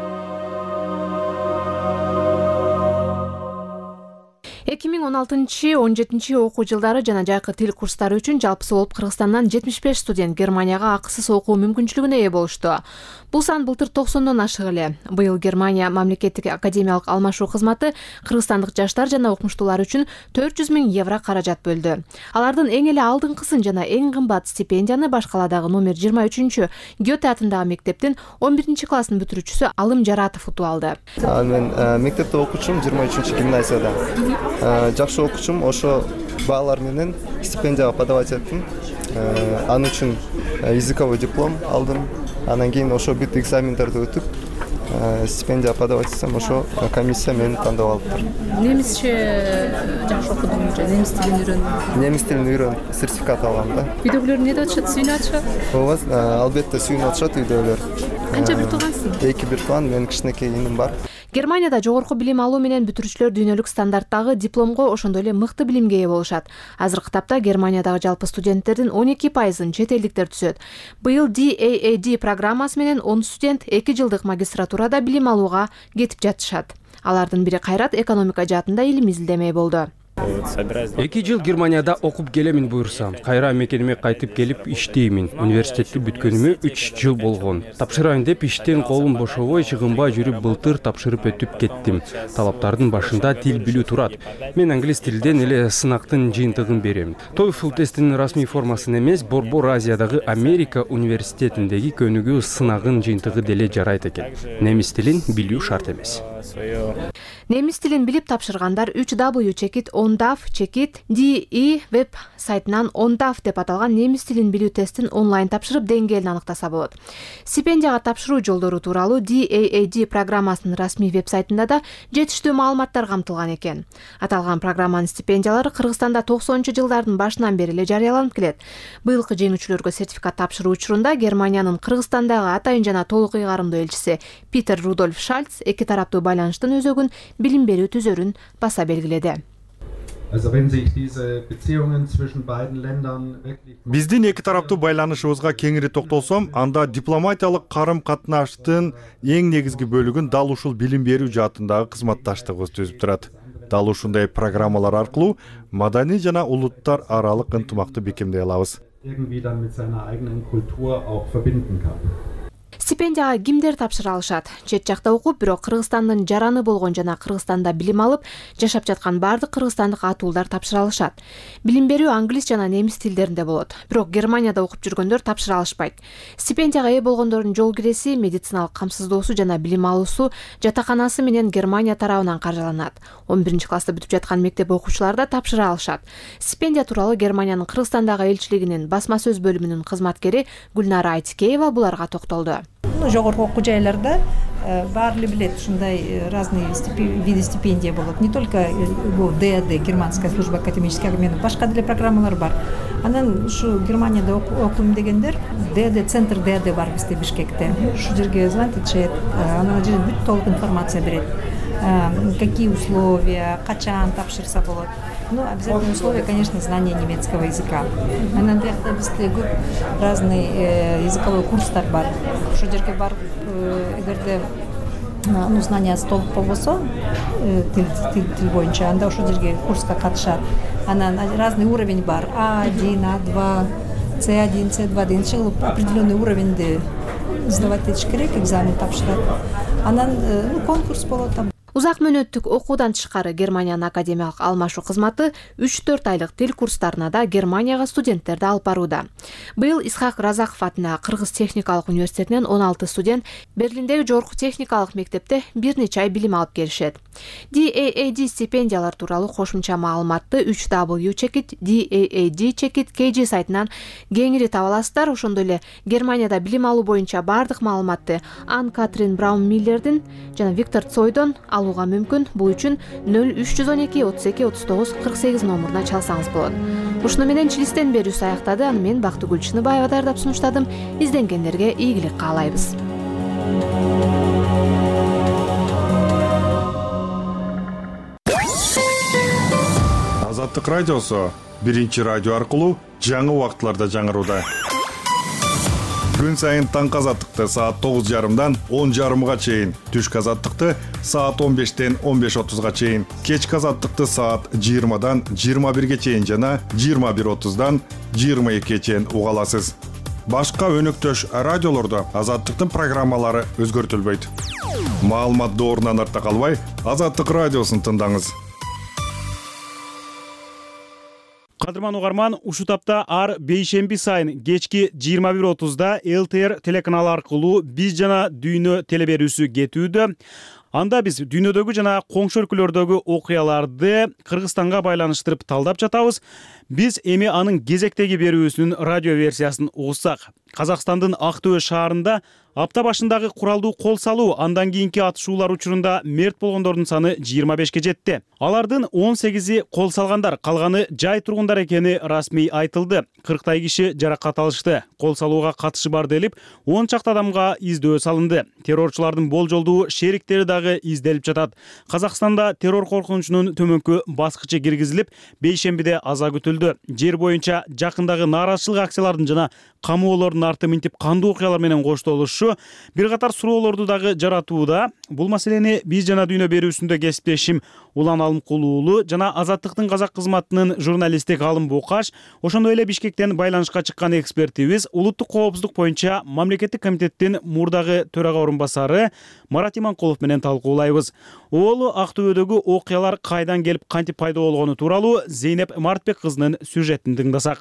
эки миң он алтынчы он жетинчи окуу жылдары жана жайкы тил курстары үчүн жалпысы болуп Кыргызстандан жетимиш беш студент Германияга акысыз окуу мүмкүнчүлүгүнө ээ болушту. Бул сан былтыр токсондон ашык эле. Быйыл Германия мамлекеттик академиялык алмашуу кызматы кыргызстандык жаштар жана окумуштуулар үчүн төрт жүз миң евро каражат бөлдү. Алардын эң эле алдыңкысын жана эң кымбат стипендияны баш каладагы номер жыйырма үчүнчү Гёте атындагы мектептин он биринчи класстын бүтүрүүчүсү Алым Жаратов утуп алды. Мен мектепте окучумун, жыйырма үчүнчү гимназияда. Жакшы окучум, ошо баалар менен стипендияга подавать эттим. Аны үчүн языковой диплом алдым. Анан кийин ошо бүт экзамендерди өтүп, стипендия подавать этсем, ошо комиссия мени тандап алыптыр. Немисче жакшы окудум, немис тилин үйрөндүм. Немис тилин үйрөнүп, сертификат алгам да. Үйдөгүлөр эмне деп атышат, сүйүнүп атышат? Ооба, албетте сүйүнүп атышат үйдөгүлөр. Канча бир туугансың? Эки бир тууган, менин кичинекей иним бар. Германияда жогорку билим алуу менен бүтүрүүчүлөр дүйнөлүк стандарттагы дипломго ошондой эле мыкты билимге ээ болушат. Азыркы тапта Германиядагы жалпы студенттердин он эки пайызын чет элдиктер түзөт. Быйыл ди эй эй ди программасы менен он студент эки жылдык магистратурада билим алууга кетип жатышат. Алардын бири Кайрат экономика жаатында илим изилдемей болду. Эки жыл Германияда окуп келемин буюрса, кайра мекениме кайтып келип иштеймин. Университетти бүткөнүмө үч жыл болгон. Тапшырайын деп иштен колум бошобой, чыгынбай жүрүп былтыр тапшырып өтүп кеттим. Талаптардын башында тил билүү турат. Мен англис тилден эле сынактын жыйынтыгын берем. TOEFL тестинин расмий формасын эмес, Борбор Азиядагы Америка университетиндеги көнүгүү сынагын жыйынтыгы деле жарайт экен. Немис тилин билүү шарт эмес. Немис тилин билип тапшыргандар үч дабл ю чекит ондав чекит ди и веб сайтынан ондав деп аталган немис тилин билүү тестин онлайн тапшырып деңгээлин аныктаса болот. Стипендияга тапшыруу жолдору тууралуу ди эй эй ди программасынын расмий веб сайтында да жетиштүү маалыматтар камтылган экен. Аталган программанын стипендиялары Кыргызстанда токсонунчу жылдардын башынан бери эле жарыяланып келет. Быйылкы жеңүүчүлөргө сертификат тапшыруу учурунда Германиянын Кыргызстандагы атайын жана толук ыйгарымдуу элчиси Питер Рудольф Шальц эки тараптуу байланыштын өзөгүн билим берүү түзөрүн баса белгиледи. Биздин эки тараптуу байланышыбызга кеңири токтолсом, анда дипломатиялык карым-катнаштын эң негизги бөлүгүн дал ушул билим берүү жаатындагы кызматташтыгыбыз түзүп турат. Дал ушундай программалар аркылуу маданий жана улуттар аралык ынтымакты бекемдей алабыз. Стипендияга кимдер тапшыра алышат? Чет жакта окуп, бирок Кыргызстандын жараны болгон жана Кыргызстанда билим алып, жашап жаткан бардык кыргызстандык атуулдар тапшыра алышат. Билим берүү англис жана немис тилдеринде болот. Бирок Германияда окуп жүргөндөр тапшыра алышпайт. Стипендияга ээ болгондордун жол киреси, медициналык камсыздоосу жана билим алуусу жатаканасы менен Германия тарабынан каржыланат. он биринчи класста бүтүп жаткан мектеп окуучулары да тапшыра алышат. Стипендия тууралуу Германиянын Кыргызстандагы элчилигинин басма сөз бөлүмүнүн кызматкери Гүлнара Айтикеева буларга токтолду. Жогорку окуу жайларда баары эле билет, ушундай разные виды стипендия болот. Не только бул ди эй ди, Германская служба академических обменов, башка деле программалар бар. Анан ушу Германияда окуйм дегендер, ди эй ди, центр ди эй ди бар бизде Бишкекте. Ушу жерге звонить этишет, анан жерден бүт толук информация берет. Какие условия, качан тапшырса болот. Ну, обязательное условие, конечно, знание немецкого языка. Анан биякта бизде көп разный языковой курстар бар. Ошол жерге барып, эгерде ну, знания толук болбосо, тил, тил, тил боюнча, анда ошол жерге курска катышат. Анан разный уровень бар. а один, а два, цэ один, цэ два деген чыгылып определенный уровеньди сдавать этиш керек, экзамен тапшырат. Анан ну, конкурс болот там. Узак мөөнөттүк окуудан тышкары Германиянын академиялык алмашуу кызматы үч төрт айлык тил курстарына да Германияга студенттерди алып барууда. Быйыл Исхак Разаков атына Кыргыз техникалык университетинен он алты студент Берлиндеги жогорку техникалык мектепте бир нече ай билим алып келишет. ди эй эй ди стипендиялар тууралуу кошумча маалыматты үч дабл ю чекит ди эй эй ди чекит кей жи сайтынан кеңири таба аласыздар. Ошондой эле Германияда билим алуу боюнча бардык маалыматты Ан Катрин Браун Миллердин жана Виктор Цойдон алууга мүмкүн. Бул үчүн нөл үч жүз он эки отуз эки отуз тогуз кырк сегиз номуруна чалсаңыз болот. Ушуну менен чилистен берүүсү аяктады. Аны мен Бактыгүл Чыныбаева даярдап сунуштадым. Изденгендерге ийгилик каалайбыз. Азаттык радиосу биринчи радио аркылуу жаңы убакытларда жаңырууда. Күн сайын таңкы азаттыкты саат тогуз жарымдан он жарымга чейин, түшкү азаттыкты саат он бештен он беш отузга чейин, кечки азаттыкты саат жыйырмадан жыйырма бирге чейин жана жыйырма бир отуздан жыйырма экиге чейин уга аласыз. Башка өнөктөш радиолордо азаттыктын программалары өзгөртүлбөйт. Маалымат доорунан артта калбай, Азаттык радиосун тыңдаңыз. Кадырман угарман, ушу тапта ар бейшемби сайын кечки жыйырма бир отузда эл тэ эр телеканалы аркылуу биз жана дүйнө телеберүүсү кетүүдө. Анда биз дүйнөдөгү жана коңшу өлкөлөрдөгү окуяларды Кыргызстанга байланыштырып талдап жатабыз. Биз эми анын кезектеги берүүсүнүн радио версиясын угуссак. Казакстандын Ак Төбө шаарында апта башындагы куралдуу кол салуу, андан кийинки атышуулар учурунда мерт болгондордун саны жыйырма бешке жетти. Алардын он сегизи кол салгандар, калганы жай тургундар экени расмий айтылды. кырктай киши жаракат алышты. Кол салууга катышы бар делип, он чакты адамга издөө салынды. Террорчулардын болжолдуу шериктери дагы изделип жатат. Казакстанда террор коркунучунун төмөнкү баскычы киргизилип, бейшембиде аза күтүлдү. Жер боюнча жакындагы нааразычылык акциялардын жана камоолордун арты минтип кандуу окуялар менен коштолушу бир катар суроолорду дагы жаратууда. Бул маселени биз жана дүйнө берүүсүндө кесиптешим Улан Алымкулуу уулу жана Азаттыктын казак кызматынын журналисти Галым Бокаш, ошондой эле Бишкектен байланышка чыккан экспертибиз улуттук коопсуздук боюнча мамлекеттик комитеттин мурдагы төрага орун басары Марат Иманкулов менен талкуулайбыз. Ол Ак Төбөдөгү окуялар кайдан келип кантип пайда болгону тууралуу Зейнеп Мартбек кызынын сюжетин тыңдасак.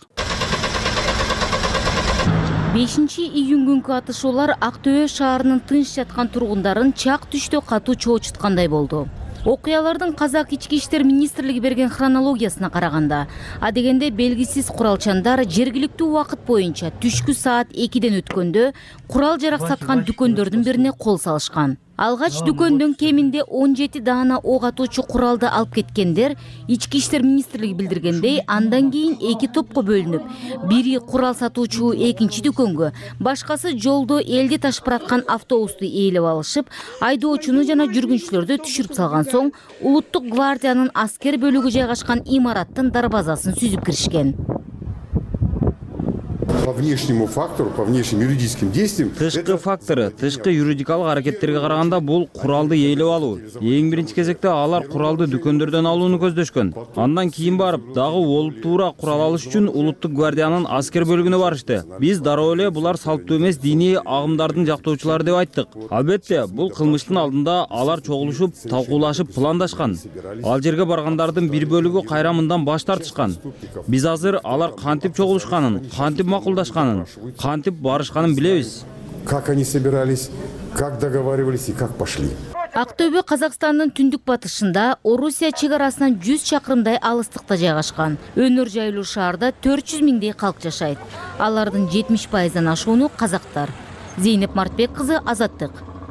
бешинчи июнь күнкү атышуулар Ак Төбө шаарынын тынч жаткан тургундарын чак түштө катуу чоочуткандай болду. Окуялардын Казак ички иштер министрлиги берген хронологиясына караганда, адегенде белгисиз куралчандар жергиликтүү убакыт боюнча түшкү саат экиден өткөндө курал жарак саткан дүкөндөрдүн бирине кол салышкан. Алгач дүкөндөн кеминде он жети даана ок атуучу куралды алып кеткендер, ички иштер министрлиги билдиргендей, андан кийин эки топко бөлүнүп, бири курал сатуучу экинчи дүкөнгө, башкасы жолдо элди ташып бараткан автобусту ээлеп алышып, айдоочуну жана жүргүнчүлөрдү түшүрүп салган соң, улуттук гвардиянын аскер бөлүгү жайгашкан имараттын дарбазасын сүзүп киришкен. по внешнему фактору, по внешним юридическим действиям. Тышкы факторы, тышкы юридикалык аракеттерге караганда бул куралды ээлеп алуу. Эң биринчи кезекте алар куралды дүкөндөрдөн алууну көздөшкөн. Андан кийин барып, дагы олуп туура курал алыш үчүн Улуттук гвардиянын аскер бөлүгүнө барышты. Биз дароо эле булар салттуу эмес диний агымдардын жактоочулары деп айттык. Албетте, бул кылмыштын алдында алар чогулушуп, талкуулашып, пландашкан. Ал жерге баргандардын бир бөлүгү кайра мындан баш тартышкан. Биз азыр алар кантип чогулушканын, кантип макулдашканын, кантип барышканын билебиз. Как они собирались, как договаривались и как пошли. Актөбө Казакстандын түндүк батышында Орусия чек арасынан жүз чакырымдай алыстыкта жайгашкан. Өнөр жайлуу шаарда төрт жүз миңдей калк жашайт. Алардын жетимиш пайыздан ашууну казактар. Зейнеп Мартбек кызы, Азаттык.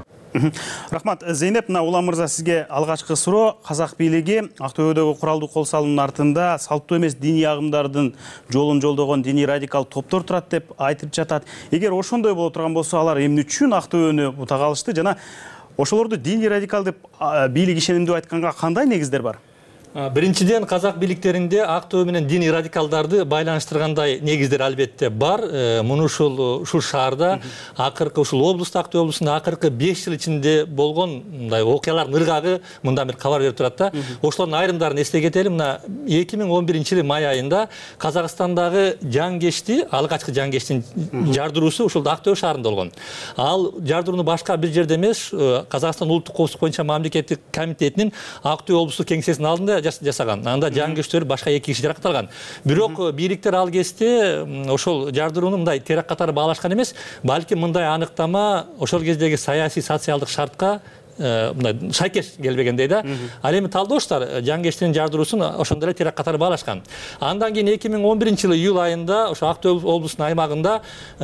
Рахмат. Зейнеп, мына Улам мырза, сизге алгачкы суроо. Казак бийлиги Актөбөдөгү куралдуу кол салуунун артында салттуу эмес диний агымдардын жолун жолдогон диний радикал топтор турат деп айтып жатат. Эгер ошондой боло турган болсо, алар эмне үчүн Актөбөнү бутага алышты жана ошолорду диний радикал деп бийлик ишенимдүү айтканга кандай негиздер бар? Биринчиден, казак бийликтеринде Актөбө менен диний радикалдарды байланыштыргандай негиздер албетте бар. Муну ушул ушул шаарда акыркы ушул облуста, Актөбө облусунда акыркы беш жыл ичинде болгон мындай окуялардын ыргагы мындан бир кабар берип турат да. Ошолордун айрымдарын эсте кетели. Мына эки миң он биринчи жылы май айында Казакстандагы жангешти, алгачкы жангештин жардыруусу ушул Актөбө шаарында болгон. Ал жардырууну башка бир жерде эмес, Казакстан улуттук коопсуздук боюнча мамлекеттик комитетинин Актөбө облустук кеңсесинин алдында жасаган. Анда жангөчтөр башка эки киши жаракатталган. Бирок бийликтер ал кезде ошол жардырууну мындай теракт катары баалашкан эмес, балким мындай аныктама ошол кездеги саясий социалдык шартка шайкеш келбегендей да. Ал эми талдооштар жангештин жардыруусун ошондой эле теракт катары баалашкан. Андан кийин эки миң он биринчи жылы июль айында ошо Актөбө облусунун аймагында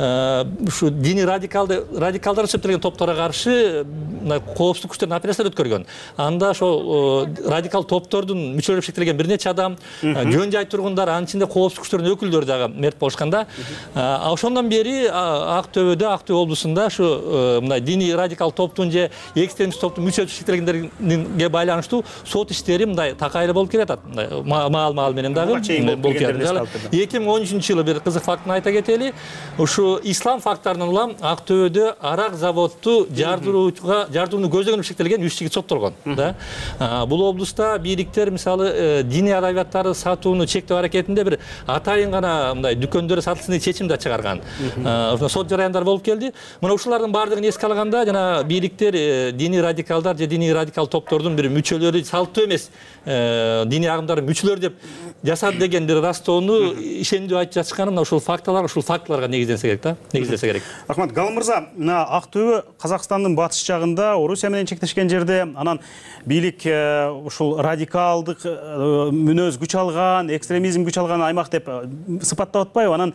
ушу диний радикалды радикалдар эсептелген топторго каршы коопсуздук күчтөрүнүн операциялар өткөргөн. Анда ошо радикал топтордун мүчөлөрү шектелген бир нече адам, жөн жай тургундар, анын ичинде коопсуздук күчтөрүнүн өкүлдөрү дагы мерт болушкан да. Ошондон бери Актөбөдө, Актөбө облусунда ушу мындай диний радикал топтун же экстремист топтун мүчөсү шектелгендерге байланыштуу сот иштери мындай такайлы болуп келатат. Маал-маал менен дагы болуп келатат. эки миң он үчүнчү жылы бир кызык фактын айта кетели. Ушу ислам факттарынан улам Актөбөдө арак заводду жардырууга жардырууну көздөгөн шектелген үч жигит соттолгон да. Бул облуста бийликтер мисалы диний адабияттарды сатууну чектөө аракетинде бир атайын гана мындай дүкөндөр сатылсын деп чечим да чыгарган. Сот жараяндар болуп келди. Мына ушулардын баардыгын эске алганда жана бийликтер диний радикалдар же диний радикал топтордун бир мүчөлөрү салттуу эмес диний агымдардын мүчөлөрү деп жасады деген бир растоону ишендүү айтып жатышканы мына ушул фактылар, ушул фактыларга негизделсе керек да, негизделсе керек. Рахмат. Галым мырза, мына Актөбө Казакстандын батыш жагында Орусия менен чектешкен жерде, анан бийлик ушул радикалдык мүнөз күч алган, экстремизм күч алган аймак деп сыпаттап атпайбы? Анан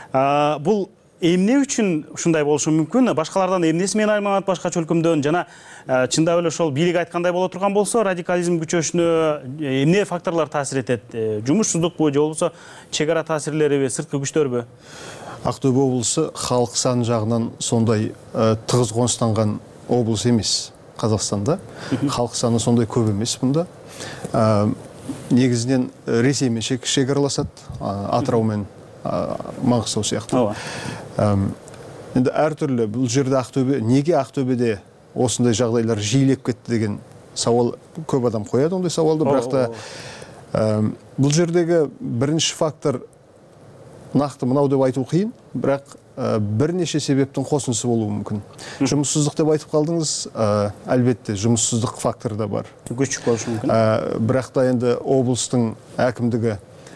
бул эмне үчүн ушундай болушу мүмкүн? Башкалардан эмнеси менен айманат башка өлкөмдөн жана чындап эле ошол бийлик айткандай боло турган болсо, радикализм күчөшүнө эмне факторлор таасир этет? Жумушсуздукпу же болбосо чек ара таасирлериби, сырткы күчтөрбү? Актөбө облусу халык саны жагынан сондай тыгыз конустанган облус эмес Казакстанда. Халык саны сондай көп эмес мында. Негизинен Ресей менен шекаралашат, Атырау менен Маңғыстау сыяктуу. Енді әр түрлі бұл жерде Ақтөбе, неге Ақтөбеде осындай жағдайлар жиілеп кетті деген сауал көп адам қояды, ондай сауалды. Бірақ та бұл жердегі бірінші фактор нақты мынау деп айту қиын, бірақ бірнеше себептің қосындысы болуы мүмкін. Жұмыссыздық деп айтып қалдыңыз, әлбетте жұмыссыздық факторы да бар. Күшік болушы мүмкін. Бірақ та енді облыстың әкімдігі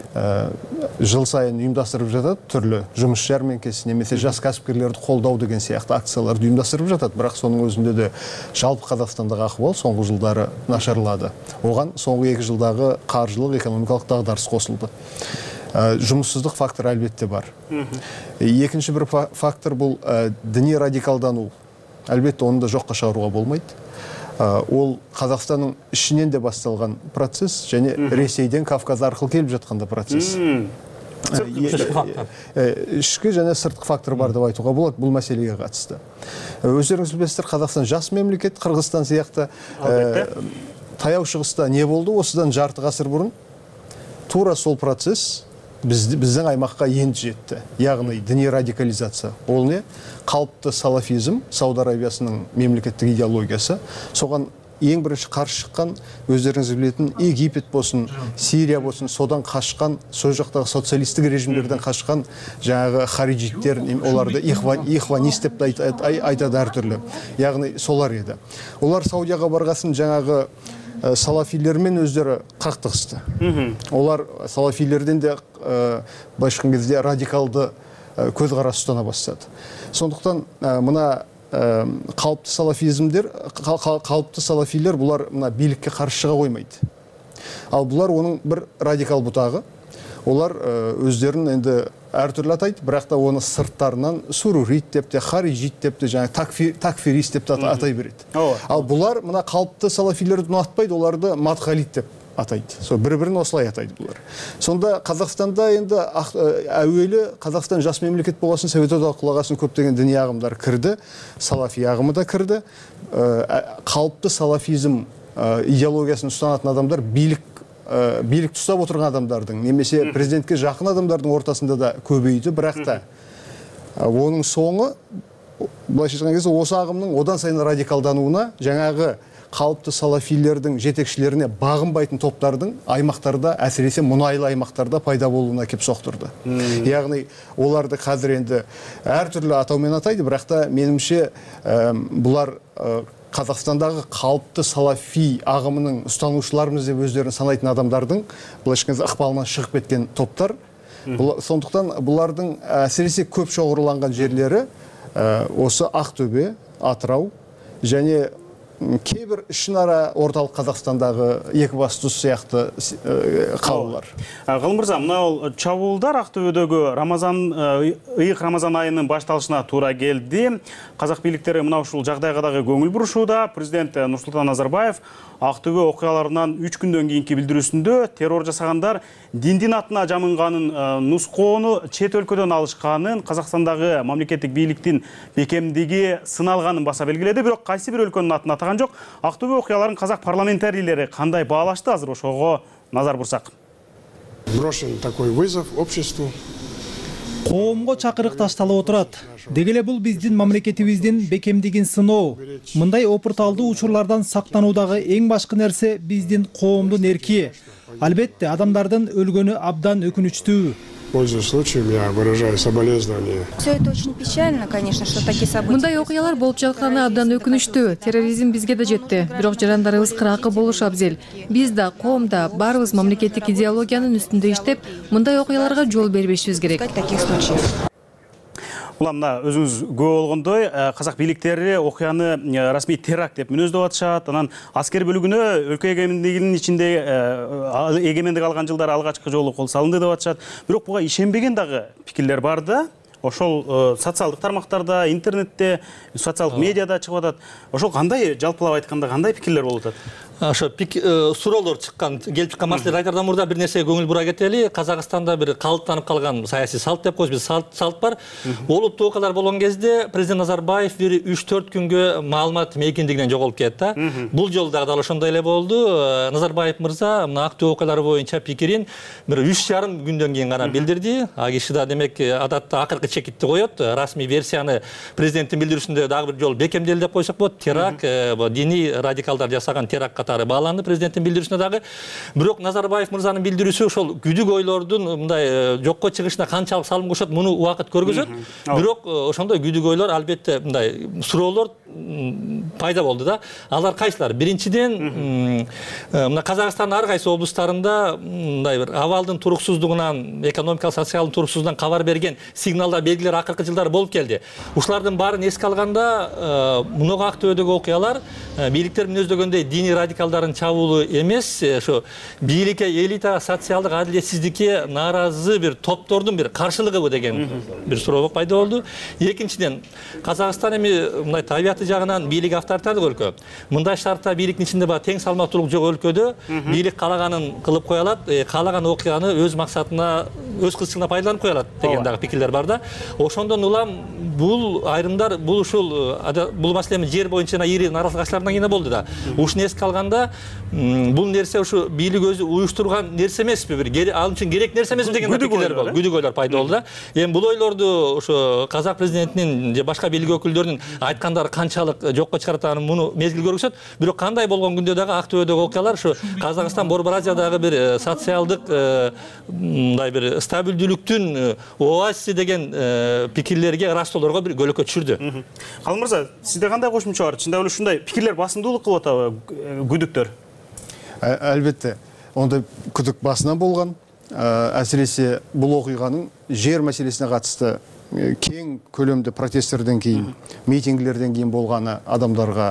жыл сайын ұйымдастырып жатады, түрлі жұмыс жәрмеңкесі немесе жас кәсіпкерлерді қолдау деген сияқты акцияларды ұйымдастырып жатады. Бірақ соның өзінде де жалпы Қазақстандағы ахуал соңғы жылдары нашарлады. Оған соңғы екі жылдағы қаржылық экономикалық дағдарыс қосылды. Жұмыссыздық фактор әлбетте бар. Екінші бір фактор бұл діни радикалдану. Әлбетте оны да жоққа шығаруға болмайды. Ол Қазақстанның ішінен де басталған процесс, және Ресейден Кавказ арқылы келіп жатқанда процесс. Ішкі және сыртқы фактор бар деп айтуға болады бұл мәселеге қатысты. Өздеріңіз білесіздер, Қазақстан жас мемлекет, Қырғызстан сияқты таяу шығыста не болды? Осыдан жарты ғасыр бұрын тура сол процесс біздің аймаққа енді жетті, яғни діни радикализация. Ол не? Қалыпты салафизм, Сауд Арабиясының мемлекеттік идеологиясы. Соған ең бірінші қарсы шыққан, өздеріңіз білетін, Египет болсын, Сирия болсын, содан қашқан, сол жақтағы социалистік режимдерден қашқан жаңағы хариджиттер, оларды ихванист деп айтады әртүрлі. Яғни солар еді. Олар Саудияға барғасын жаңағы салафилермен өздері қақтығысты. Олар салафилерден де былайша кезде радикалды көзқарас ұстана бастады. Сондықтан мына қалыпты салафизмдер, қалыпты салафилер бұлар мына билікке қарсы шыға қоймайды. Ал бұлар оның бір радикал бұтағы. Олар өздерін енді әртүрлі атайды, бірақ та оны сырттарынан сурурит деп те, хариджит деп те, жаңа такфирист деп те атай береді. Ал бұлар мына қалыпты салафилерді ұнатпайды, оларды мадхалит деп атайды. Сол бір-бірін осылай атайды бұлар. Сонда Қазақстанда енді әуелі Қазақстан жас мемлекет болғасын, Совет одағы құлағасын көптеген діни ағымдар кірді, салафи ағымы да кірді. Қалыпты салафизм идеологиясын ұстанатын адамдар билік билік ұстап отырған адамдардың, немесе президентке жақын адамдардың ортасында да көбейді, бірақ та оның соңы, былайша айтқан кезде, осы ағымның одан сайын радикалдануына, жаңағы қалыпты салафилердің жетекшілеріне бағынбайтын топтардың аймақтарда, әсіресе мұнайлы аймақтарда пайда болуына кеп соқтырды. Яғни оларды қазір енді әртүрлі атаумен атайды, бірақ та меніңше бұлар Қазақстандағы қалыпты салафи ағымының ұстанушыларымыз деп өздерін санайтын адамдардың былайша ықпалынан шығып кеткен топтар. Сондықтан бұлардың әсіресе көп шоғырланған жерлері осы Ақтөбе, Атырау және кейбір ішінара орталық Қазақстандағы Екібастұз сияқты қалалар. Ғалым мырза, мынау чабуылдар Ақтөбедегі Рамазан, иық Рамазан айының башталышына тура келді. Қазақ биліктері мынау ушул жағдайға дағы көңіл бұрышуда. Президент Нұрсұлтан Назарбаев Ақтөбе оқиғаларынан үч күндөн кийинки билдирүүсүндө террор жасагандар диндин атына жамынганын нускоону чет өлкөдөн алышканын, Казакстандагы мамлекеттик бийликтин бекемдиги сыналганын баса белгиледи. Бирок кайсы бир өлкөнүн атын атаган жок. Ақтөбе окуяларын казак парламентарийлери кандай баалашты, азыр ошого назар бурсак. Брошен такой вызов обществу. Коомго чакырык ташталып отурат. Дегеле бул биздин мамлекетибиздин бекемдигин сыноо. Мындай опурталдуу учурлардан сактануудагы эң башкы нерсе биздин коомдун эрки. Албетте, адамдардын өлгөнү абдан өкүнүчтүү. Пользуясь случаем, я выражаю соболезнования. Все это очень печально, конечно, что такие события. Мындай окуялар болуп жатканы абдан өкүнүчтүү. Терроризм бизге да жетти. Бирок жарандарыбыз кыракы болушу абзел. Биз да, коом да баарыбыз мамлекеттик идеологиянын үстүндө иштеп, мындай окуяларга жол бербешибиз керек. Таких случаев. Мына өзүңүз көп болгондой, казак бийликтери окуяны расмий теракт деп мүнөздөп атышат. Анан аскер бөлүгүнө өлкө эгемендигинин ичинде эгемендик алган жылдары алгачкы жолу кол салынды деп атышат. Бирок буга ишенбеген дагы пикирлер бар да. Ошол социалдык тармактарда, интернетте, социалдык медиада чыгып атат. Ошол кандай жалпылап айтканда кандай пикирлер болуп атат? Ошо суроолор чыккан, келип чыккан маселелер айтардан мурда бир нерсеге көңүл бура кетели. Казакстанда бир калыптанып калган саясий салт деп коебуз, салт салт бар. Олуттуу окуялар болгон кезде президент Назарбаев бир үч төрт күнгө маалымат мейкиндигинен жоголуп кетти. Бул жолу дагы ошондой эле болду. Назарбаев мырза мына актуу окуялар боюнча пикирин бир үч жарым күндөн кийин гана билдирди. А киши да демек адатта акыркы чекитти коет. Расмий версияны президенттин билдирүүсүндө дагы бир жолу бекемделди деп койсок болот. Теракт, диний радикалдар жасаган теракт катары бааланды президенттин билдирүүсүнө дагы. Бирок Назарбаев мырзанын билдирүүсү ошол күдүк ойлордун мындай жокко чыгышына канчалык салым кошот, муну убакыт көргөзөт. Бирок ошондой күдүк ойлор албетте мындай суроолор пайда болду да. Алар кайсылар? Биринчиден, мына Казакстандын ар кайсы облустарында мындай бир абалдын туруксуздугунан, экономикалык, социалдык туруксуздугунан кабар берген сигналдар, белгилер акыркы жылдары болуп келди. Ушулардын баарын эске алганда, мунуга Актөбөдөгү окуялар бийликтер мүнөздөгөндөй диний радикалдардын чабуулу эмес, ошо бийликке, элита, социалдык адилетсиздикке нааразы бир топтордун бир каршылыгыбы деген бир суроо пайда болду. Экинчиден, Казакстан эми мындай табияты жагынан бийлик авторитардык өлкө. Мындай шартта бийликтин ичинде бар тең салмактуулук жок өлкөдө бийлик каалаганын кылып кое алат, каалаган окуяны өз максатына, өз кызчылыгына пайдаланып кое алат деген дагы пикирлер бар да. Ошондон улам бул айрымдар бул ушул бул маселенин жер боюнча ири нааразычылыктардан кийин болду да. Ушуну эске алганда бул нерсе ушу бийлик өзү уюштурган нерсе эмеспи, бир ал үчүн керек нерсе эмеспи деген пикирлер болду, күдүк ойлор пайда болду да. Эми бул ойлорду ошо казак президентинин же башка бийлик өкүлдөрүнүн айткандары канчалык жокко чыгарат, муну мезгил көрсөтөт. Бирок кандай болгон күндө дагы Актөбөдөгү окуялар ушу Казакстан Борбор Азиядагы бир социалдык мындай бир стабилдүүлүктүн оазиси деген пикирлерге, ырастоолорго бир көлөкө түшүрдү. Калым мырза, сизде кандай кошумча бар? Чындап эле ушундай пикирлер басымдуулук кылып атабы, күдүктөр? Әлбетте, ондай күдік басынан болған. Әсіресе бұл оқиғаның жер мәселесіне қатысты кең көлемді протесттерден кейін, митингілерден кейін болғаны адамдарға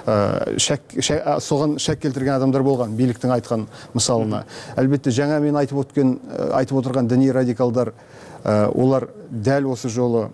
соған шәк келтірген адамдар болған, биліктің айтқан мысалына. Әлбетте, жаңа мен айтып өткен, айтып отырған діни радикалдар, олар дәл осы жолы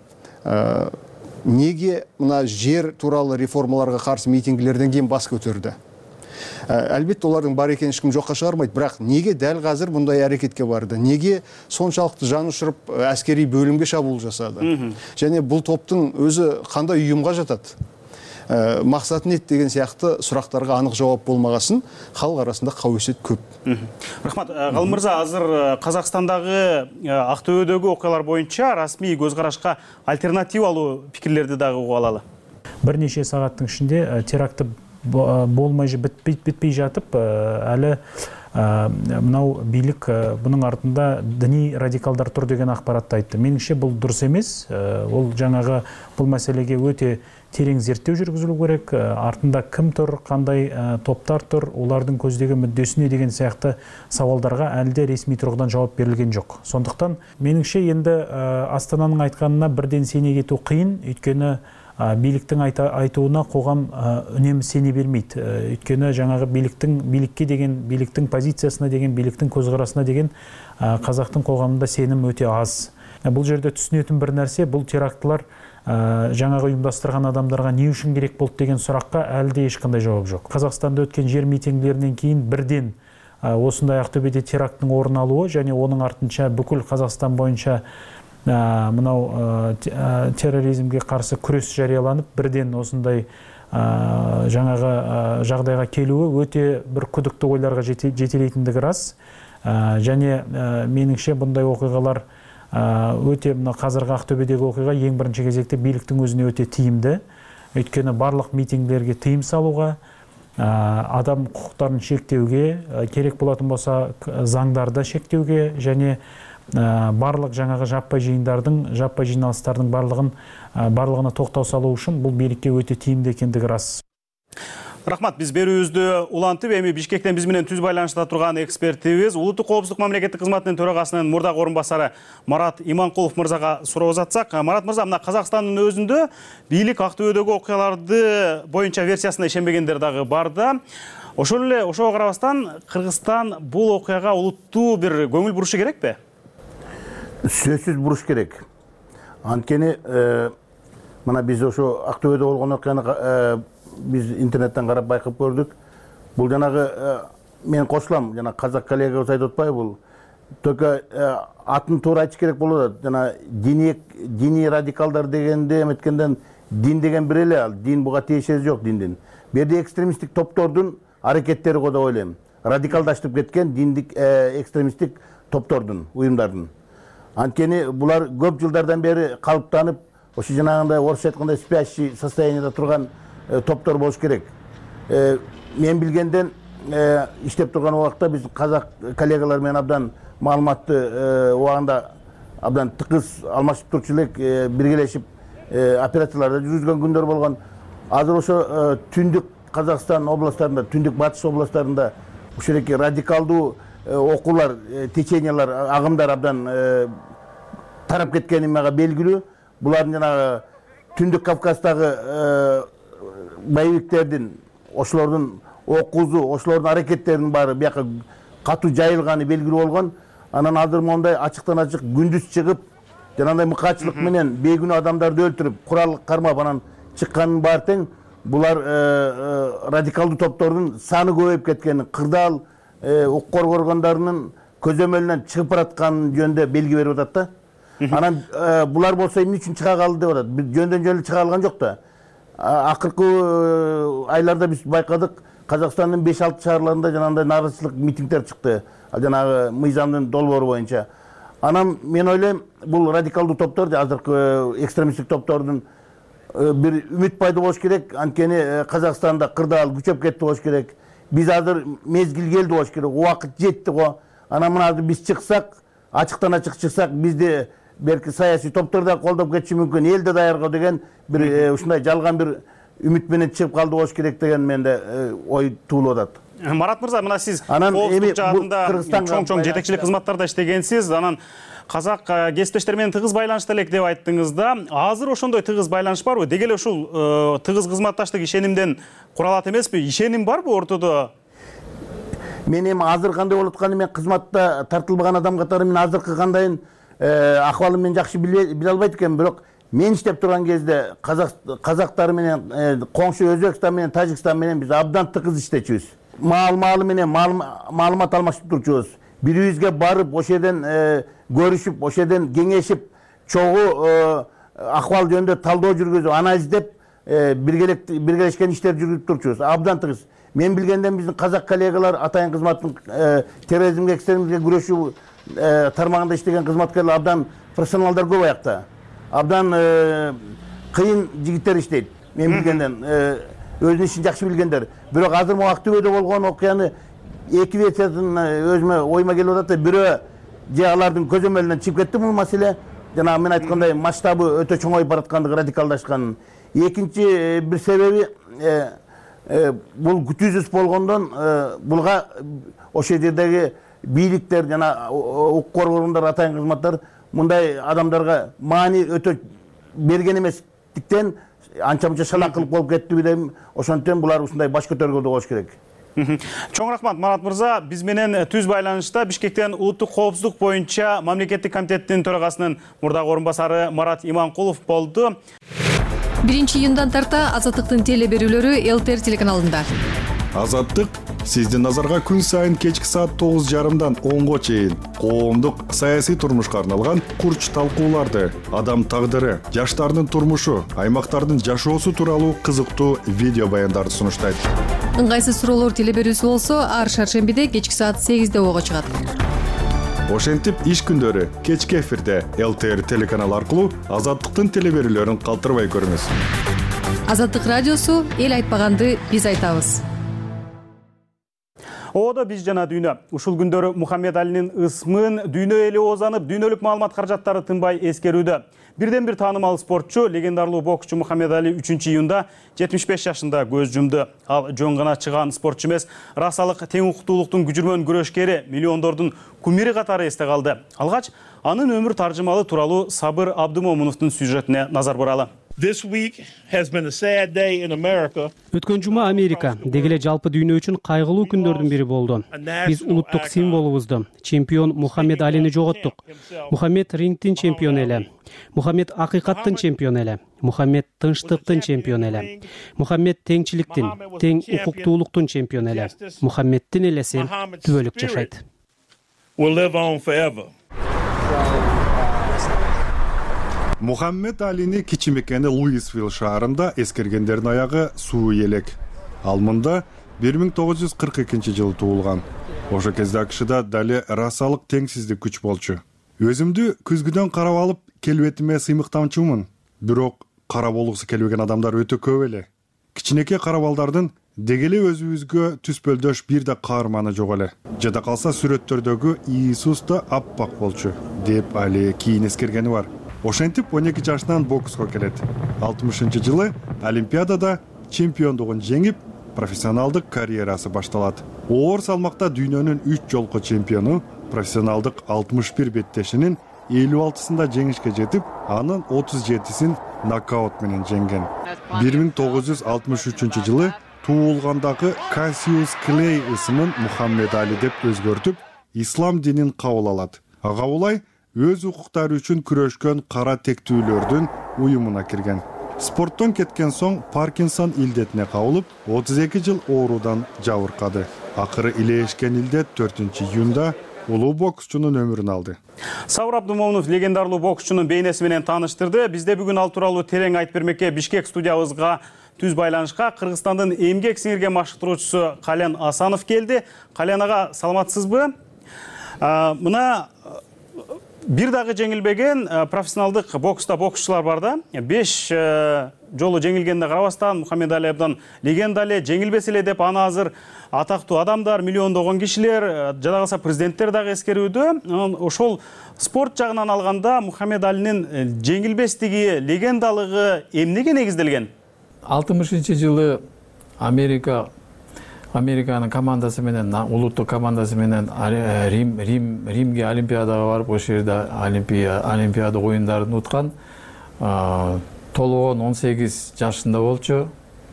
неге мына жер туралы реформаларға қарсы митингілерден кейін бас көтерді? Әлбетте, олардың бар екенін ешкім жоққа шығармайды, бірақ неге дәл қазір бұндай әрекетке барды? Неге соншалықты жан ұшырып әскери бөлімге шабуыл жасады? Және бұл топтың өзі қандай ұйымға жатады? Мақсаты не деген сияқты сұрақтарға анық жауап болмағасын, халық арасында қауесет көп. Рахмат. Калым мырза, азыр Қазақстандағы Ақтөбедегі оқиғалар бойынша расми көзқарашқа альтернатива алу пікірлерді дағы уға алалы. Бірнеше сағаттың ішінде теракты болмай бітпей жатып, әлі мынау билік бұның артында діни радикалдар тұр деген ақпаратты айтты. Меніңше бұл дұрыс емес. Ол жаңағы бұл мәселеге өте терең зерттеу жүргізілу керек. Артында кім тұр, қандай топтар тұр, олардың көздегі мүддесіне деген сияқты сауалдарға әлі де ресми тұрғыдан жауап берілген жоқ. Сондықтан меніңше енді Астананың айтқанына бірден сене кету қиын, өйткені биліктің айтуына қоғам үнемі сене бермейді. Өйткені жаңағы биліктің билікке деген, биліктің позициясына деген, биліктің көзқарасына деген қазақтың қоғамында сенім өте аз. Бұл жерде түсінетін бір нәрсе, бұл терактылар жаңағы ұйымдастырған адамдарға не үшін керек болды деген сұраққа әлі де ешқандай жауап жоқ. Қазақстанда өткен жер митингілерінен кейін бірден осындай Ақтөбеде теракттың орын алуы және оның артынша бүкіл Қазақстан бойынша мынау терроризмге қарсы күрес жарияланып, бірден осындай жаңағы жағдайға келуі өте бір күдікті ойларға жетелейтіндігі рас. Және меніңше бұндай оқиғалар өте, мына қазіргі Ақтөбедегі оқиға ең бірінші кезекте биліктің өзіне өте тиімді. Өйткені барлық митингілерге тыйым салуға, адам құқықтарын шектеуге, керек болатын болса заңдарды шектеуге және барлық жаңағы жаппай жиындардың, жаппай жиналыстардың барлығын барлығына тоқтау салу үшін бұл билікке өте тиімді екендігі рас. Рахмат, біз берүүбүздү улантып, эми Бишкектен биз менен түз байланышта турган экспертибиз Улуттук коопсуздук мамлекеттик кызматынын төрагасынын мурдагы орун басары Марат Иманкулов мырзага суроо узатсак. Марат мырза, мына Казакстандын өзүндө бийлик Актөбөдөгү окуяларды боюнча версиясына ишенбегендер дагы бар да. Ошол эле ошого карабастан Кыргызстан бул окуяга улуттуу бир көңүл бурушу керекпи? Сөзсүз буруш керек. Анткени мына биз ошо Актөбөдө болгон окуяны biz internetten qarab байкап көрдүк. Бул жанагы мен кошулам, жана казак коллегабыз айтып атпайбы, бул только атын туура айтыш керек болот. Жана дини дини радикалдар дегенде эметкенден дин деген бир эле, ал дин буга тиешеси жок диндин. Бу жерде экстремисттик топтордун аракеттери го деп ойлойм. Радикалдаштырып кеткен диндик экстремисттик топтордун, уюмдардын. Анткени булар көп жылдардан бери калыптанып, ошо жанагындай орусча айтканда спящий состояниеде турган топтор болуш керек. Мен билгенден иштеп турган убакта биз казак коллегалар менен абдан маалыматты убагында абдан тыкыз алмашып турчу элек, биргелешип операцияларда жүргүзгөн күндөр болгон. Азыр ошо түндүк Казакстан областтарында, түндүк батыш областтарында ушеки радикалдуу окуулар, течениялар, агымдар абдан тарап кеткени мага белгилүү. Булардын жанагы түндүк Кавказдагы боевиктердин, ошолордун окуусу, ошолордун аракеттеринин баары бияка катуу жайылганы белгилүү болгон. Анан азыр мондай ачыктан ачык күндүз чыгып, жанагындай мыкаачылык менен бейгүнөө адамдарды өлтүрүп, курал кармап анан чыкканын баары тең. Булар радикалдуу топтордун саны көбөйүп кеткени, кырдаал укук коргондорунун көзөмөлүнөн чыгып баратканы жөнүндө белги берип атат да. Анан булар болсо эмне үчүн чыга калды деп атат. Жөндөн жөн эле чыга алган жок да. Акыркы айларда биз байкадык, Қазақстанның беш алты шаһарларында жанагындай наразычылык митингдер чыкты. Жанагы мыйзамдын долбоору боюнча. Анан мен ойлойм, бул радикалдуу топтор, азыркы экстремисттик топтордун бир үмүт пайда болуш керек. Анткени Казакстанда кырдаал күчөп кетти болуш керек. Биз азыр мезгил келди болуш керек. Убакыт жетти го. Анан мына биз чыксак, ачыктан ачык чыксак, бизди белки саясий топтор да колдоп кетиши мүмкүн, эл да даяргы деген бир ушундай жалган бир үмүт менен чыгып калды болуш керек деген менде ой туулуп атат. Марат мырза, мына сиз коопсуздук жаатында чоң-чоң жетекчилик кызматтарда иштегенсиз, анан казак кесиптештер менен тыгыз байланышта элек деп айттыңыз да. Азыр ошондой тыгыз байланыш барбы? Деги эле ушул тыгыз кызматташтык ишенимден куралат эмеспи? Ишеним барбы ортодо? Мен эми азыр кандай болуп атканын, мен кызматта тартылбаган адам катары мен азыркы кандайын акыбалын мен жакшы биле албайт экенмин, бирок мен иштеп турган кезде казактар менен, коңшу Өзбекстан менен, Тажикстан менен биз абдан тыгыз иштечүбүз. Маал-маалы менен маалымат алмашып турчубуз. Бирибизге барып, ошол жерден көрүшүп, ошол жерден кеңешип, чогуу акыбал жөнүндө талдоо жүргүзүп, анализдеп, биргелешкен иштер жүргүзүп турчубуз. Абдан тыгыз. Мен билгенден биздин казак коллегалар атайын кызматтын терроризмге, экстремизмге күрөшүү тармагында иштеген кызматкерлер абдан профессионалдар көп аякта. Абдан кыйын жигиттер иштейт. Мен билгенден өзүнүн ишин жакшы билгендер. Бирок азыр могу Актөбөдө болгон окуяны эки версиясын өзүмө ойма келип атат. Бирөө же алардын көзөмөлүнөн чыгып кетти бул маселе. Жана мен айткандай масштабы өтө чоңоюп бараткандыгы, радикалдашкан. Экинчи бир себеби бул күтүүсүз болгондон булга ошол жердеги бийликтер жана укук коргоондар, атайын кызматтар мындай адамдарга маани өтө берген эместиктен анча-мынча шалак кылып болуп кеттиби дейм. Ошондуктан булар ушундай баш көтөргөдө болуш керек. Чоң рахмат, Марат мырза. Биз менен түз байланышта Бишкектен улуттук коопсуздук боюнча мамлекеттик комитеттин төрагасынын мурдагы орун басары Марат Иманкулов болду. биринчи июндан тарта Азаттыктын теле берүүлөрү Эл Т Р телеканалында. Азаттык сиздин назарга күн сайын кечки саат тогуз жарымдан онго чейин коомдук саясий турмушка арналган курч талкууларды, адам тагдыры, жаштардын турмушу, аймактардын жашоосу тууралуу кызыктуу видео баяндарды сунуштайт. Ыңгайсыз суроолор теле берүүсү болсо ар шаршембиде кечки саат сегизде ого чыгат. Ошентип иш күндөрү кечки эфирде Эл Т Р телеканалы аркылуу Азаттыктын теле берүүлөрүн калтырбай көрүңүз. Азаттык радиосу эл айтпаганды биз айтабыз. Оодо биз жана дүйнө. Ушул күндөрү Мухаммед Алинин ысмын дүйнө эли оозанып, дүйнөлүк маалымат каражаттары тынбай эскерүүдө. Бирден бир таанымал спортчу, легендарлуу боксчу Мухаммед Али үчүнчү июнда жетимиш беш жашында көз жумду. Ал жөн гана чыган спортчу эмес, расалык тең укуктуулуктун күжүрмөн күрөшкери, миллиондордун кумири катары эсте калды. Алгач анын өмүр таржымалы тууралуу Сабыр Абдымомуновдун сюжетине назар буралы. Өткөн жума Америка, деги эле жалпы дүйнө үчүн кайгылуу күндөрдүн бири болду. Биз улуттук символубузду, чемпион Мухаммед Алини жоготтук. Мухаммед рингтин чемпиону эле. Мухаммед акыйкаттын чемпиону эле. Мухаммед тынчтыктын чемпиону эле. Мухаммед теңчиликтин, тең укуктуулуктун чемпиону эле. Мухаммеддин элеси түбөлүк жашайт. Мухаммед Алини кичи мекени Луисвилл шаарында эскергендердин аягы суу элек. Ал мында бир миң тогуз жүз кырк экинчи жылы туулган. Ошо кезде АКШда дали расалык теңсиздик күч болчу. Өзүмдү күзгүдөн карап алып, келбетиме сыймыктамчумун. Бирок кара болгусу келбеген адамдар өтө көп эле. Кичинекей кара балдардын деги эле өзүбүзгө түспөлдөш бир да каарманы жок эле. Жада калса сүрөттөрдөгү Иисус да аппак болчу, деп Али кийин эскергени бар. Ошентип он эки жашынан бокско келет. алтымышынчы жылы Олимпиадада чемпиондугун жеңип, профессионалдык карьерасы башталат. Оор салмакта дүйнөнүн үч жолку чемпиону, профессионалдык алтымыш бир беттешинин элүү алтысында жеңишке жетип, анын отуз жетисин нокаут менен жеңген. бир миң тогуз жүз алтымыш үчүнчү жылы туулгандагы Кассиус Клей ысымын Мухаммед Али деп өзгөртүп, ислам динин кабыл алат. Ага улай өз укуктары үчүн күрөшкөн кара тектүүлөрдүн уюмуна кирген. Спорттон кеткен соң Паркинсон илдетине кабылып, отуз эки жыл оорудан жабыркады. Акыры илешкен илдет төртүнчү июнда улуу боксчунун өмүрүн алды. Сауыр Абдумомунов легендарлуу боксчунун бейнеси менен тааныштырды. Бизде бүгүн ал тууралуу терең айтып бермекке Бишкек студиябызга түз байланышка Кыргызстандын эмгек сиңирген машыктыруучусу Калян Асанов келди. Калян ага, саламатсызбы? Мына бир дагы жеңилбеген профессионалдык бокста боксчулар бар да. беш жолу жеңилгенине карабастан Мухаммед Али абдан легенда эле, жеңилбес эле деп аны азыр атактуу адамдар, миллиондогон кишилер, жада калса президенттер дагы эскерүүдө. Ошол спорт жагынан алганда Мухаммед Алинин жеңилбестиги, легендалыгы эмнеге негизделген? алтымышынчы жылы Америка Американын командасы менен, улуттук командасы менен Рим Рим Римге олимпиадага барып, ошол жерде олимпия олимпиада оюндарын уткан. Толугон он сегиз жашында болчу.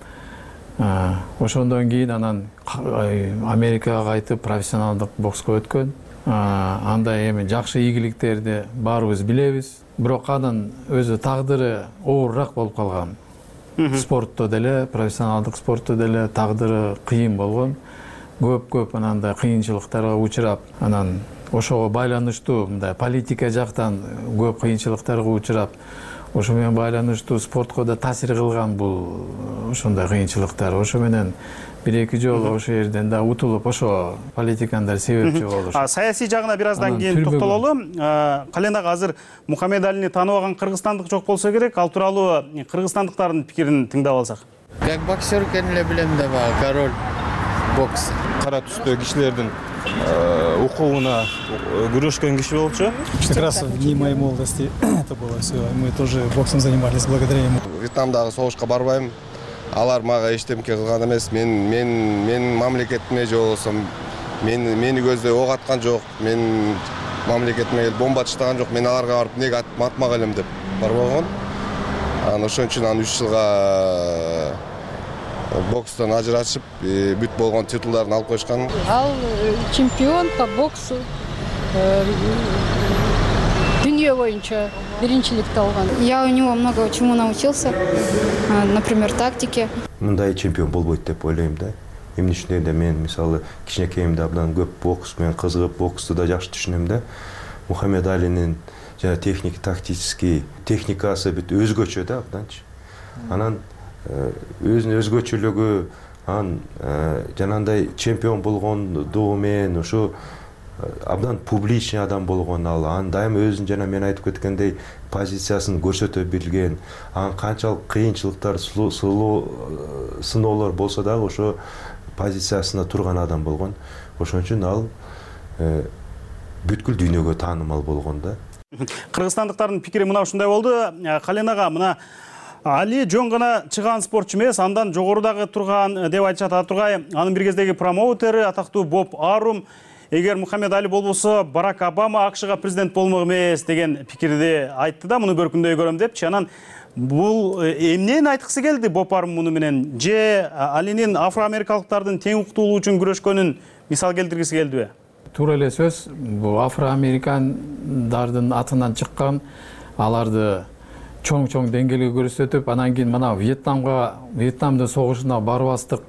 Ошондон кийин анан Америкага кайтып профессионалдык бокска өткөн. Анда эми жакшы ийгиликтерди баарыбыз билебиз. Бирок анын өзү тагдыры оорураак болуп калган. Спортто деле, профессионалдык спортто деле тагдыры кыйын болгон. Көп-көп анандай кыйынчылыктарга учурап, анан ошого байланыштуу мындай политика жактан көп кыйынчылыктарга учурап, ошо менен байланыштуу спортко да таасир кылган бул ошондой кыйынчылыктар. Ошо менен бир-эки жолу ошо жерден да утулуп, ошо политикандар себепчи болуш. Саясий жагына бир аздан кийин токтололу. Калян ага, азыр Мухаммед Алини тааныбаган кыргызстандык жок болсо керек. Ал тууралуу кыргызстандыктардын пикирин тыңдап алсак. Как боксер экенин эле билем да, король бокс. Кара түстө кишилердин укугуна күрөшкөн киши болчу. Как раз в дни моей молодости это было все. Мы тоже боксом занимались благодаря ему. Вьетнамдагы согушка барбайм. Алар мага эчтемке кылган эмес. Мен мен мен мамлекетиме же болсо мен мени көздөй ок аткан жок. Мен мамлекетиме бомба таштаган жок. Мен аларга барып неге атмак элем деп барбаган. Анан ошон үчүн аны үч жылга бокстан ажырашып, бүт болгон титулдарын алып коюшкан. Ал чемпион по боксу. Дүйнө боюнча биринчиликти алган. Я у него много чему научился, например, тактике. Мындай чемпион болбойт деп ойлойм да. Эмне үчүн дегенде мен мисалы кичинекейимде абдан көп бокс менен кызыгып, боксту да жакшы түшүнөм да. Мухаммед Алинин жана техник, тактический техникасы бүт өзгөчө да абданчы. Анан өзүнүн өзгөчөлүгү, анан жанагындай чемпион болгондугу менен ушу абдан публичный адам болгон ал, анан дайыма өзүн жана мен айтып кеткендей позициясын көрсөтө билген, анан канчалык кыйынчылыктар, сыноолор болсо дагы ошо позициясына турган адам болгон. Ошон үчүн ал бүткүл дүйнөгө таанымал болгон да. Кыргызстандыктардын пикири мына ушундай болду. Калян ага, мына Али жөн гана чыган спортчу эмес, андан жогорудагы турган деп айтышат. Ата тургай анын бир кездеги промоутери атактуу Боб Арум, эгер Мухаммед Али болбосо Барак Обама АКШга президент болмок эмес деген пикирди айтты да, муну бөркүндөй көрөм депчи. Анан бул эмнени айткысы келди Боб Арум муну менен? Же Алинин афроамерикалыктардын тең укуктуулугу үчүн күрөшкөнүн мисал келтиргиси келдиби? Туура эле сөз. Бул афроамерикандардын атынан чыккан, аларды чоң-чоң деңгээлге көрсөтүп, анан кийин мына Вьетнамга, Вьетнамдын согушуна барбастык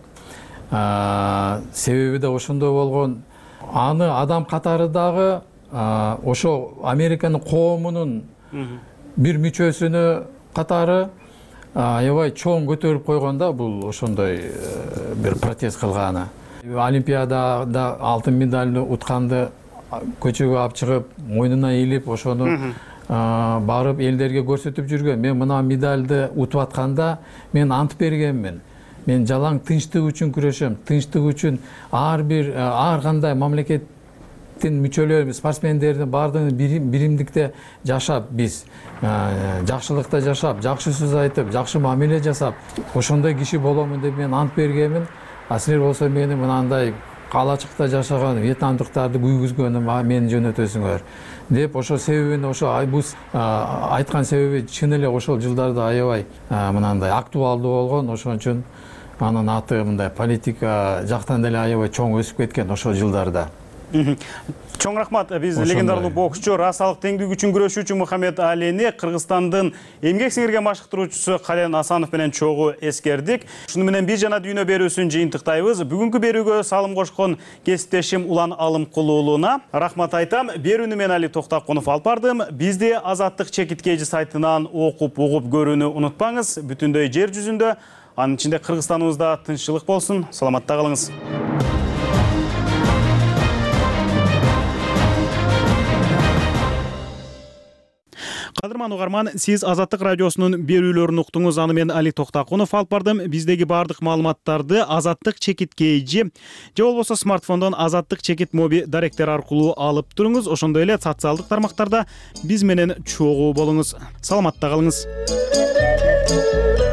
себеби да ошондой болгон. Аны адам катары дагы ошо Американын коомунун бир мүчөсүнө катары аябай чоң көтөрүп койгон да, бул ошондой бир протест кылганы. Олимпиадада алтын медалды утканды көчөгө алып чыгып, мойнуна ийилип, ошону барып элдерге көрсөтүп жүргөн. Мен мына медалды утуп атканда мен ант бергенмин. Мен жалаң тынчтык үчүн күрөшөм. Тынчтык үчүн ар бир ар кандай мамлекеттин мүчөлөрү, спортсмендердин баардыгы биримдикте жашап, биз жакшылыкта жашап, жакшы сөз айтып, жакшы мамиле жасап, ошондой киши боломун деп мен ант бергенмин. А силер болсо мени мынандай калачыкта жашаган вьетнамдыктарды күйгүзгөнүм, мени жөнөтөсүңөр деп ошо себебин, ошо айбуз айткан себеби чын эле ошол жылдарда аябай мынандай актуалдуу болгон. Ошон үчүн анын аты мындай политика жактан деле аябай чоң өсүп кеткен ошол жылдарда. Чоң рахмат. Биз легендарлуу боксчу, расалык теңдик үчүн күрөшүүчү Мухаммед Алини Кыргызстандын эмгек сиңирген машыктыруучусу Кален Асанов менен чогуу эскердик. Шуну менен бир жана дүйнө берүүсүн жыйынтыктайбыз. Бүгүнкү берүүгө салым кошкон кесиптешим Улан Алымкулуулуна рахмат айтам. Берүүнү мен Али Токтакунов алып бардым. Бизди Азаттык чекиткеji сайтынан окуп, угуп көрүүнү унутпаңыз. Бүтүндөй жер жүзүндө, анын ичинде Кыргызстаныбызда тынччылык болсун. Саламатта калыңыз. Кадырман угарман, сиз Азаттык радиосунун берүүлөрүн уктуңуз. Аны мен Али Токтакунов алып бардым. Биздеги бардык маалыматтарды Азаттык чекиткеji же болбосо смартфондон Азаттык чекит моби даректер аркылуу алып туруңуз. Ошондой эле социалдык тармактарда биз менен чогуу болуңуз. Саламатта калыңыз.